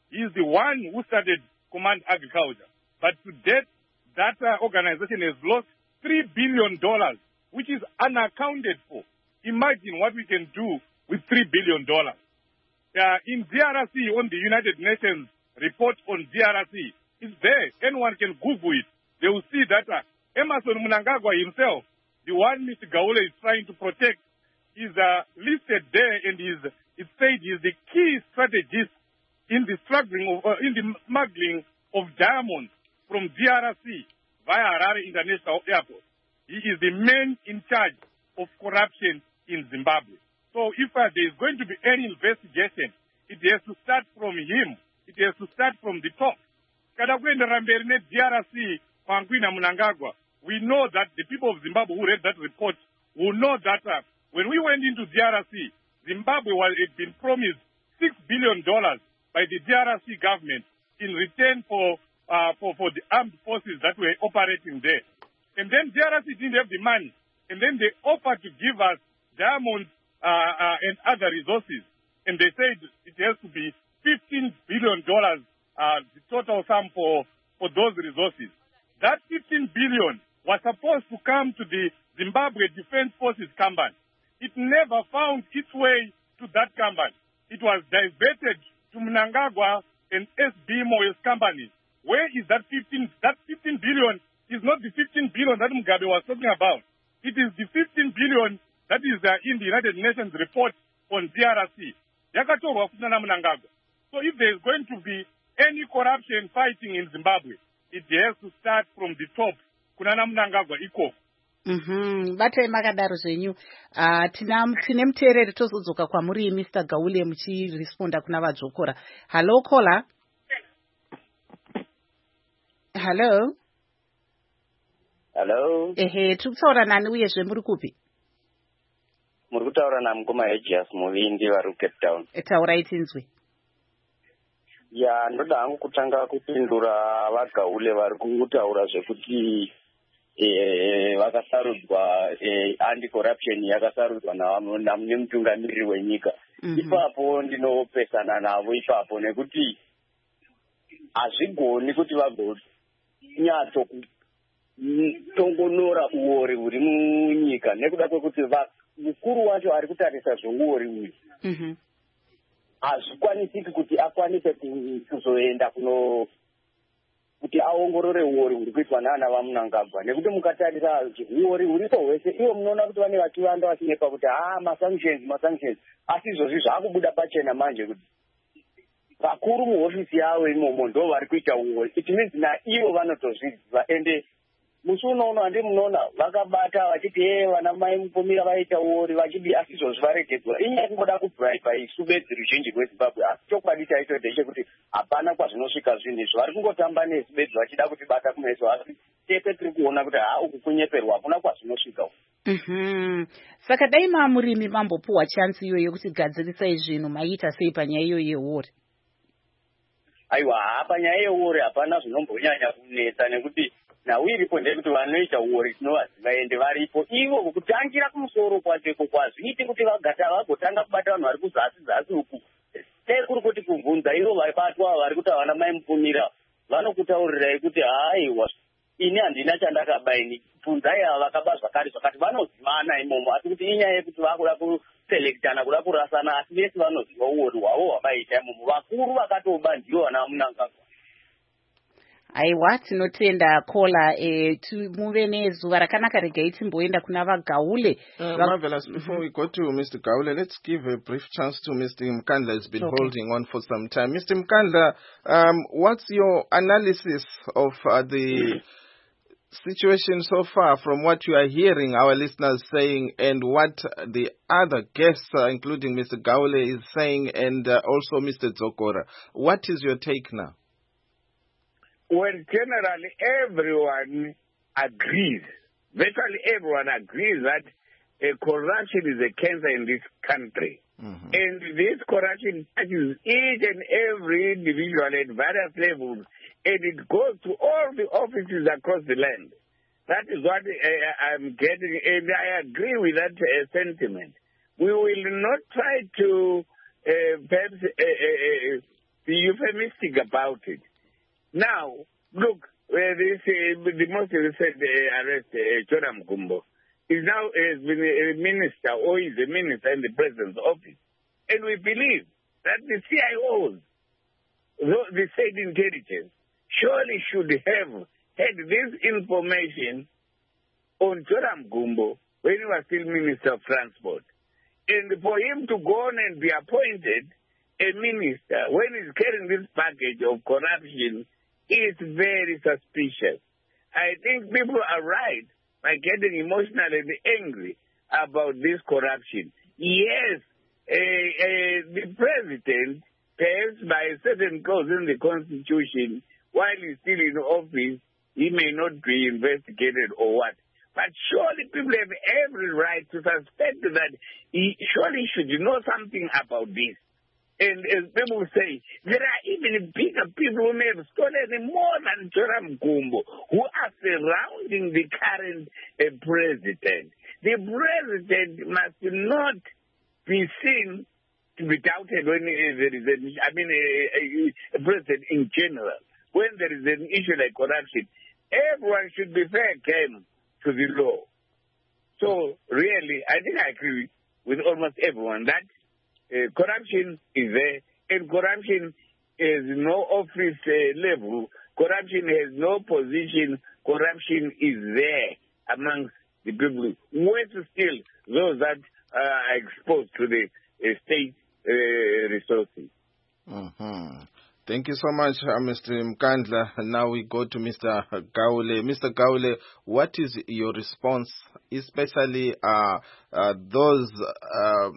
He is the one who started Command Agriculture. But to date, that uh, organization has lost three billion dollars, which is unaccounted for. Imagine what we can do with three billion dollars. Uh, in D R C, on the United Nations report on D R C, it's there. Anyone can Google it. They will see that uh, Emmerson Mnangagwa himself, the one Mister Gaule is trying to protect, is uh, listed there, and is it said he is the key strategist in the struggling of, uh, in the smuggling of diamonds from D R C via Harare International Airport. He is the man in charge of corruption in Zimbabwe. So if uh, there is going to be any investigation, it has to start from him. It has to start from the top. Kada kwenda ramberi ne D R C Pangwina Mnangagwa. We know that the people of Zimbabwe who read that report will know that uh, when we went into D R C, Zimbabwe was had been promised six billion dollars by the D R C government in return for uh, for for the armed forces that were operating there. And then D R C didn't have the money, and then they offered to give us diamonds uh, uh, and other resources, and they said it has to be fifteen billion dollars, uh, the total sum for for those resources. That fifteen billion was supposed to come to the Zimbabwe Defense Forces Company. It never found its way to that company. It was diverted to Mnangagwa and S B M O S company. Where is that fifteen? That fifteen billion is not the fifteen billion that Mugabe was talking about. It is the fifteen billion that is uh, in the United Nations report on D R C. Yakatorwa kusana Mnangagwa. So if there is going to be any corruption fighting in Zimbabwe, it has to start from the top. Kunana Mnangagwa iko. Mhm. Batai makadaro zvenyu. Ah, tina tine muteereri tozodzoka kwamuri Mister Gaule muchiresponda kuna vadzokora. Hello caller. Hello. Hello. Ehe, tukutaura nani uyezve muri kupi? Muri kutaura namukoma Hedges Muvindi vari kuCape Town. Taurai tinzwe. Ya, ndoda hangu kutanga kupindura vaGaule vari kutaura zvekuti eh vakasarudzwa eh anti corruption yakasarudzwa namutungamiriri wenyika. Ipapo ndinopesana navo ipapo nekuti hazvigoni kuti vagonyatso kutongonora uori huri munyika nekuda kwekuti mukuru wacho ari kutarisa zveuori uyu. Hazvikwanisiki kuti akwanise kuzoenda kuno kuti aongorore uori huri kuitwa naana vaMnangagwa nekuti mukatarisa uori huripo hwese ivo munoona kuti vane vachivanda vachinyepa kuti haa masanctions masanctions asi izvozvi zvaakubuda pachena manje kuti vakuru muhofisi yavo imomo ndo vari kuita uori. It means naivo vanotozviziva ende musi unoona handi munoona vakabata vachiti e vana mai Mupumira vaita uori vachidi asi izvozvi varegedzwa inyaya kungoda kubraiba isu bedzi ruzhinji rweZimbabwe. Asi chokwadi chaito ndechekuti hapana kwazvinosvika zvinhu izvi vari kungotamba nesu bedzi vachida kuti bata kumeso asi tese tiri kuona kuti haa uku kunyeperwa hakuna kwazvinosvika. Mhm. Saka dai mamurimi mambopuwa chansi iyoyo kuti gadzirisai zvinhu maita sei panyaya iyoyo yeuori? Aiwa, panyaya yeuori hapana zvinombonyanya kunetsa nekuti nhau iripo ndekuti vanoita uori tinovaziva ende varipo ivo kutangira kumusoro kwacheko kwazviite kuti vagata vagotanga kubata vanhu vari kuzasi zasi uku sei kuri kuti kubvunza ivo vaibatwa vari kuti havana mai Mupumira vanokutaurirai kuti haiwa ini handina chandakabaini bvunzai ava vakaba zvakare zvakati vanozivana imomo asi kuti inyaya yekuti vakuda kuselekitana kuda kurasana asi vese vanoziva uori hwavo hwabaita imomo vakuru vakatoba ndivo vana Mnangagwa. Aiwa, tinotenda kola eh, muve nezuva rakanaka regai timboenda kuna vaGaule. Uh, Marvelous, before we go to Mister Gaule, let's give a brief chance to Mister Mkandla who's been okay. holding on for some time. Mister Mkandla, um, what's your analysis of uh, the situation so far from what you are hearing our listeners saying and what the other guests, uh, including Mister Gaule, is saying and uh, also Mister Dzokora? What is your take now? Well, generally, everyone agrees, virtually everyone agrees that uh, corruption is a cancer in this country. Mm-hmm. And this corruption touches each and every individual at various levels, and it goes to all the offices across the land. That is what uh, I'm getting, and I agree with that uh, sentiment. We will not try to uh, perhaps uh, uh, be euphemistic about it. Now, look, where this, uh, the most recent uh, arrest, uh, Joram Gumbo, is now has been a minister or is a minister in the president's office. And we believe that the C I Os, the state intelligence, surely should have had this information on Joram Gumbo when he was still Minister of Transport. And for him to go on and be appointed a minister when he's carrying this package of corruption is very suspicious. I think people are right by getting emotional and angry about this corruption. Yes, uh, uh, the president, perhaps by a certain clause in the Constitution, while he's still in office, he may not be investigated or what. But surely people have every right to suspect that he surely should know something about this. And as people say, there are even bigger people who may have stolen more than Joram Gumbo, who are surrounding the current uh, president. The president must not be seen to be doubted when uh, there is an, I mean, a, a, a president in general. When there is an issue like corruption, everyone should be fair game to the law. So really, I think I agree with almost everyone that uh, corruption is there, and corruption is no office uh, level. Corruption has no position. Corruption is there amongst the people. Worse still, those that uh, are exposed to the uh, state uh, resources. Mm-hmm. Thank you so much, uh, Mister Mkandla. Now we go to Mister Gaule. Mister Gaule, what is your response, especially uh, uh, those, uh,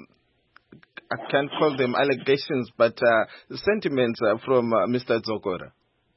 I can't call them allegations, but uh, sentiments uh, from uh, Mister Dzokora?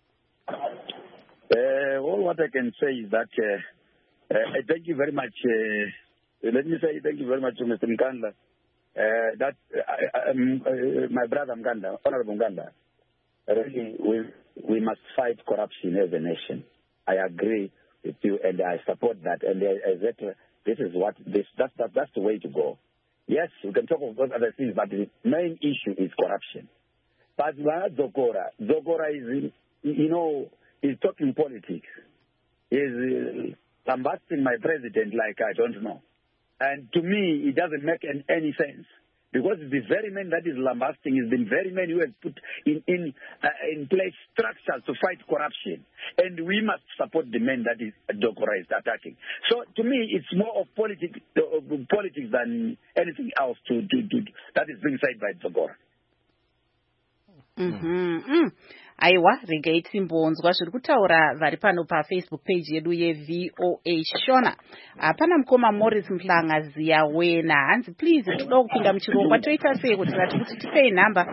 Uh, all what I can say is that uh, uh, thank you very much. Uh, let me say thank you very much to Mister Mkandla. Uh, that uh, um, uh, my brother Mkandla, Honorable Mkandla. Really, we we must fight corruption as a nation. I agree with you, and I support that. And exactly, this is what this that's that, that's the way to go. Yes, we can talk about other things, but the main issue is corruption. But Dzokora, Dzokora is, you know, is talking politics. Is uh, lambasting my president like I don't know. And to me, it doesn't make any, any sense. Because the very men that is lambasting is the very men who have put in in, uh, in place structures to fight corruption. And we must support the men that is Dzokora is attacking. So to me, it's more of politics, uh, politics than anything else to, to, to that is being said by Dzokora. Mm-hmm. Mm. Aiwa, regai timbonzwa zviri kutaura vari pano pafacebook page yedu yeV O A Shona. Pana mukoma Morris Mhlanga ziya wena. Hanzi please toda kupinda muchirongwa toita sei kuti rati kuti tipei nhamba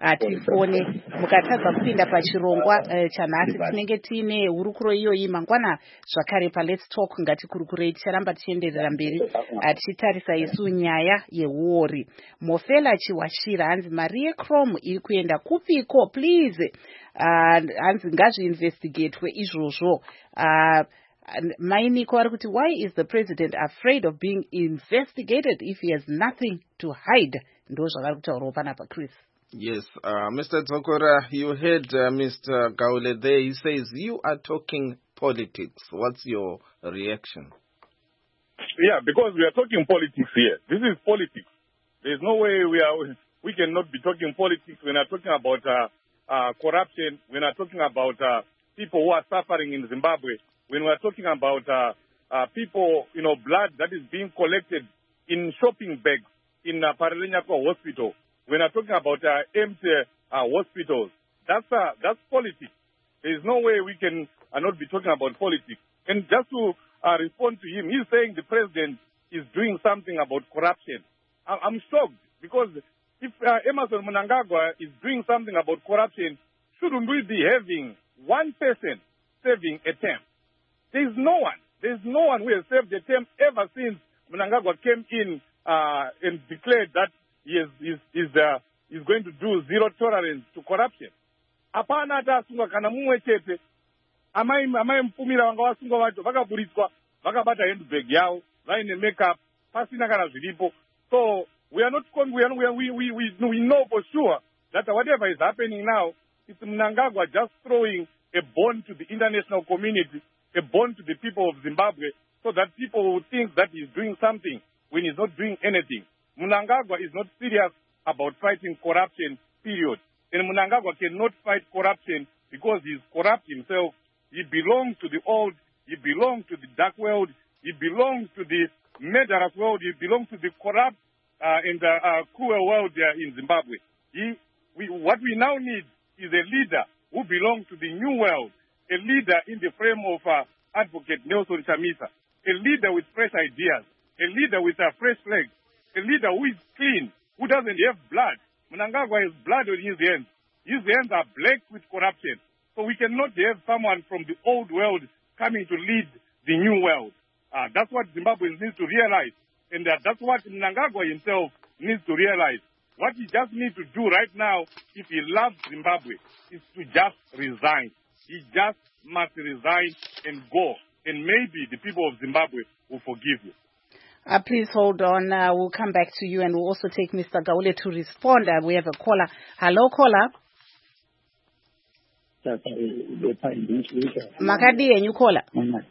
tifone mukatadza kupinda pachirongwa chanhasi tinenge tine hurukuro iyoyi mangwana zvakare pa Let's Talk ngatikurukurei ticharamba tichienderera mberi tichitarisa isu nyaya yeuori. Mofela Chiwashira hanzi mari yeChrome iri kuenda kupiko please. Hanzi ngazviinvestigatwe izvozvo. Uh, Mainiko ari kuti why is the president afraid of being investigated if he has nothing to hide? Ndo zvavari kutaurawo panapa Chris. Yes, uh, Mister Dzokora, you heard uh, Mister Gaule there. He says you are talking politics. What's your reaction? Yeah, because we are talking politics here. This is politics. There's no way we are. We cannot be talking politics when we are talking about uh, uh, corruption. When we are talking about uh, people who are suffering in Zimbabwe. When we are talking about uh, uh, people, you know, blood that is being collected in shopping bags in uh, Paralenyako Hospital. When we are talking about uh, empty uh, hospitals, that's uh, that's politics. There is no way we can uh, not be talking about politics. And just to uh, respond to him, he's saying the president is doing something about corruption. I- I'm shocked because if uh, Emmerson Mnangagwa is doing something about corruption, shouldn't we be having one person serving a term? There is no one. There is no one who has served a term ever since Mnangagwa came in uh, and declared that he is is is, uh, is going to do zero tolerance to corruption. Apana ata asunga kana mumwe chete. Amai amai mpumira vanga vasunga vacho vakaburitswa vakabata handbag yavo vaine makeup pasina kana zviripo. So we are not we are, we, we we we know for sure that whatever is happening now It's Mnangagwa just throwing a bone to the international community, a bone to the people of Zimbabwe, so that people will think that he's doing something when he's not doing anything. Mnangagwa is not serious about fighting corruption, period. And Mnangagwa cannot fight corruption because he's corrupt himself. He belongs to the old, he belongs to the dark world, he belongs to the murderous world, he belongs to the corrupt uh, and the uh, cruel world there in Zimbabwe. He, we, what we now need is a leader who belongs to the new world, a leader in the frame of uh, Advocate Nelson Chamisa, a leader with fresh ideas, a leader with a fresh flag, a leader who is clean, who doesn't have blood. Mnangagwa has blood on his hands. His hands are black with corruption. So we cannot have someone from the old world coming to lead the new world. Uh, that's what Zimbabweans need to realize. And uh, that's what Mnangagwa himself needs to realize. What he just needs to do right now, if he loves Zimbabwe, is to just resign. He just must resign and go. And maybe the people of Zimbabwe will forgive you. Uh, please hold on. Uh, we'll come back to you, and we'll also take Mister Gaule to respond. Uh, we have a caller. Hello, caller. Makadi, and you caller.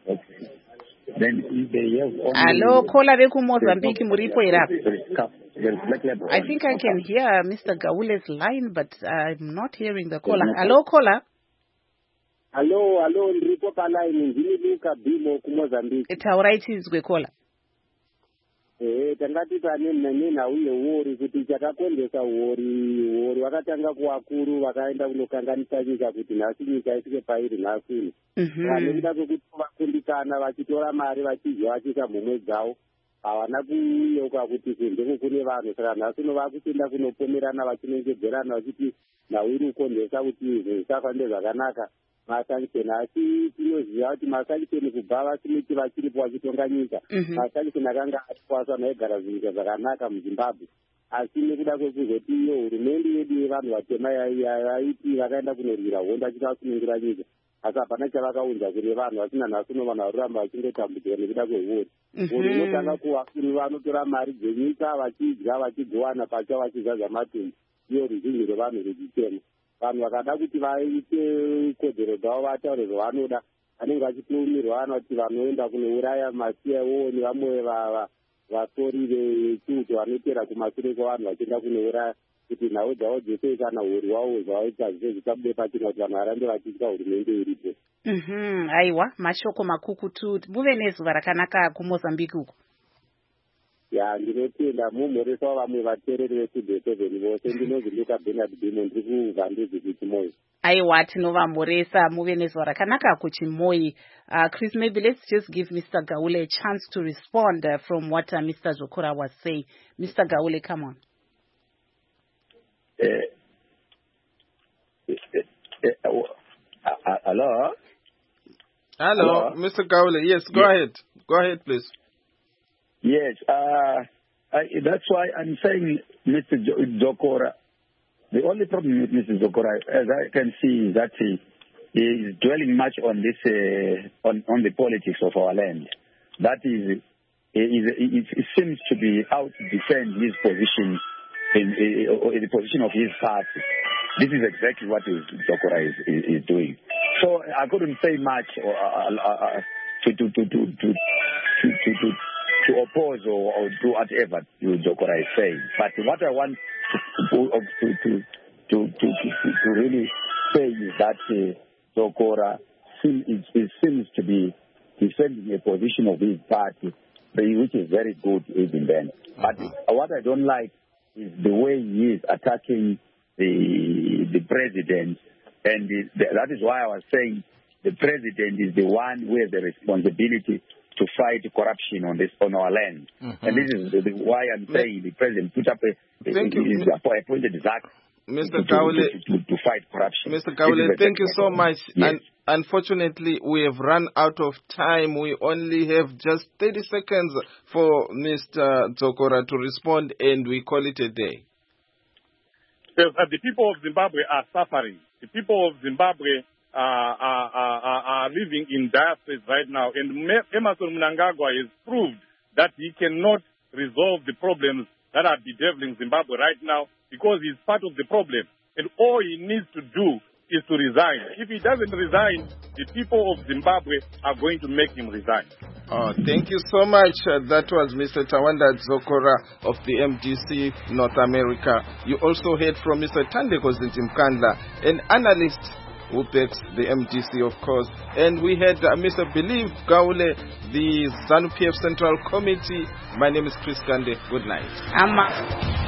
Hello, caller. Beku Mozambique, Muripo Iraq. I think I can hear Mister Gaule's line, but I'm not hearing the caller. Hello, caller. Hello, hello, Muripo line. Luka Bimo Mozambique. It's all right, is we caller. Eh, tangati tane mnena uye wori kuti chakakondesa wori wori wakatanga kuwakuru wakaenda kunokanganisa nyika kuti nhasi nyika isike pairi nhasi. Vanoda kuti vakundikana vachitora mari vachidya vachiisa mhomwe dzavo havana kuyeuka kuti kunze kune vanhu saka nhasi uno vakutoenda kunopomerana vachinongedzerana vachiti nauri kukondesa kuti zvisafambe zvakanaka masankisheni asi tinoziva kuti masankisheni kubva vasimiti vachiripo vachitonga nyika masankisheni akanga atipasa naigara zvinyika zvakanaka muzimbabwe asi nekuda kwekuzoti iyo hurumende yedu yevanhu vatema yaiti vakaenda kunorwira hondo achiti vasunungura nyika asi hapana chavakaunza kune vanhu vasina nhasi uno vanhu varuramba vachingotambudzika nekuda kwehuri huri inotanga kuvakuru vanotora mari dzenyika vachidya vachigowana pacha vachizaza matumbu iyo ruzhinji rwevanhu rwechitema vanhu vakada kuti vaite kodzero dzavo vataure zvavanoda vanenge vachitumirwa vana kuti vanoenda kunouraya masiyawo nevamwe vasori vechiuto vanotera kumashure kwavanhu vachienda kunouraya kuti nhau dzavo dzese kana uri wavo zvavaita zvese zvisabude pachina kuti vanhu varambe vachitya hurumende iripo. Aiwa, mashoko makukutu. Muve nezuva rakanaka kuMozambique uko. Ya, ndinotenda mumhoresawo vamwe vateereri vestudio seven vose ndinonzi Luka Bernard Bimo ndiri kuvanduzi kuchimoyo. Aiwa, tinovamhoresa muve nezuva rakanaka kuchimoyo. Uh, Chris, maybe let's just give Mister Gaule a chance to respond uh, from what uh, Mister Zokora was saying. Mister Gaule, come on. Uh, uh, uh, uh, hello? Hello, Mister Gaule. Yes, go yes. ahead. Go ahead, please. Yes, uh, I, that's why I'm saying, Mister Zokora, the only problem with Mister Zokora, as I can see, is that he, he is dwelling much on this, uh, on, on the politics of our land. That is, it, it seems to be out to defend his position in, in, in the position of his party. This is exactly what Zokora is, is, is doing. So I couldn't say much or, uh, uh, to, to, to, to, to, to, to, to to oppose or, or do whatever Zokora is saying. But what I want to to to to, to, to, to really say is that uh, Zokora seems, it seems to be defending a position of his party, which is very good even then. But what I don't like is the way he is attacking the the president, and the, the, that is why I was saying the president is the one who has the responsibility to fight corruption on this on our land. Mm-hmm. And this is the, the, why I'm saying the president put up a, thank a, you. a, a appointed Zak Mister To, Gaule, to, to, to fight corruption. Mister Gaule, thank you so much. Yes. And unfortunately, we have run out of time. We only have just thirty seconds for Mister Zokora to respond, and we call it a day. The, uh, the people of Zimbabwe are suffering. The people of Zimbabwe Uh, are, are, are living in dire straits right now. And Emmerson Mnangagwa has proved that he cannot resolve the problems that are bedeviling Zimbabwe right now because he's part of the problem. And all he needs to do is to resign. If he doesn't resign, the people of Zimbabwe are going to make him resign. Oh, thank you so much. Uh, that was Mister Tawanda Dzokora of the M D C North America. You also heard from Mister Thandeko Zintimkandla, an analyst who backs the M D C, of course. And we had uh, Mister Believe Gaule, the ZANU-P F Central Committee. My name is Chris Kande. Good night. Ama.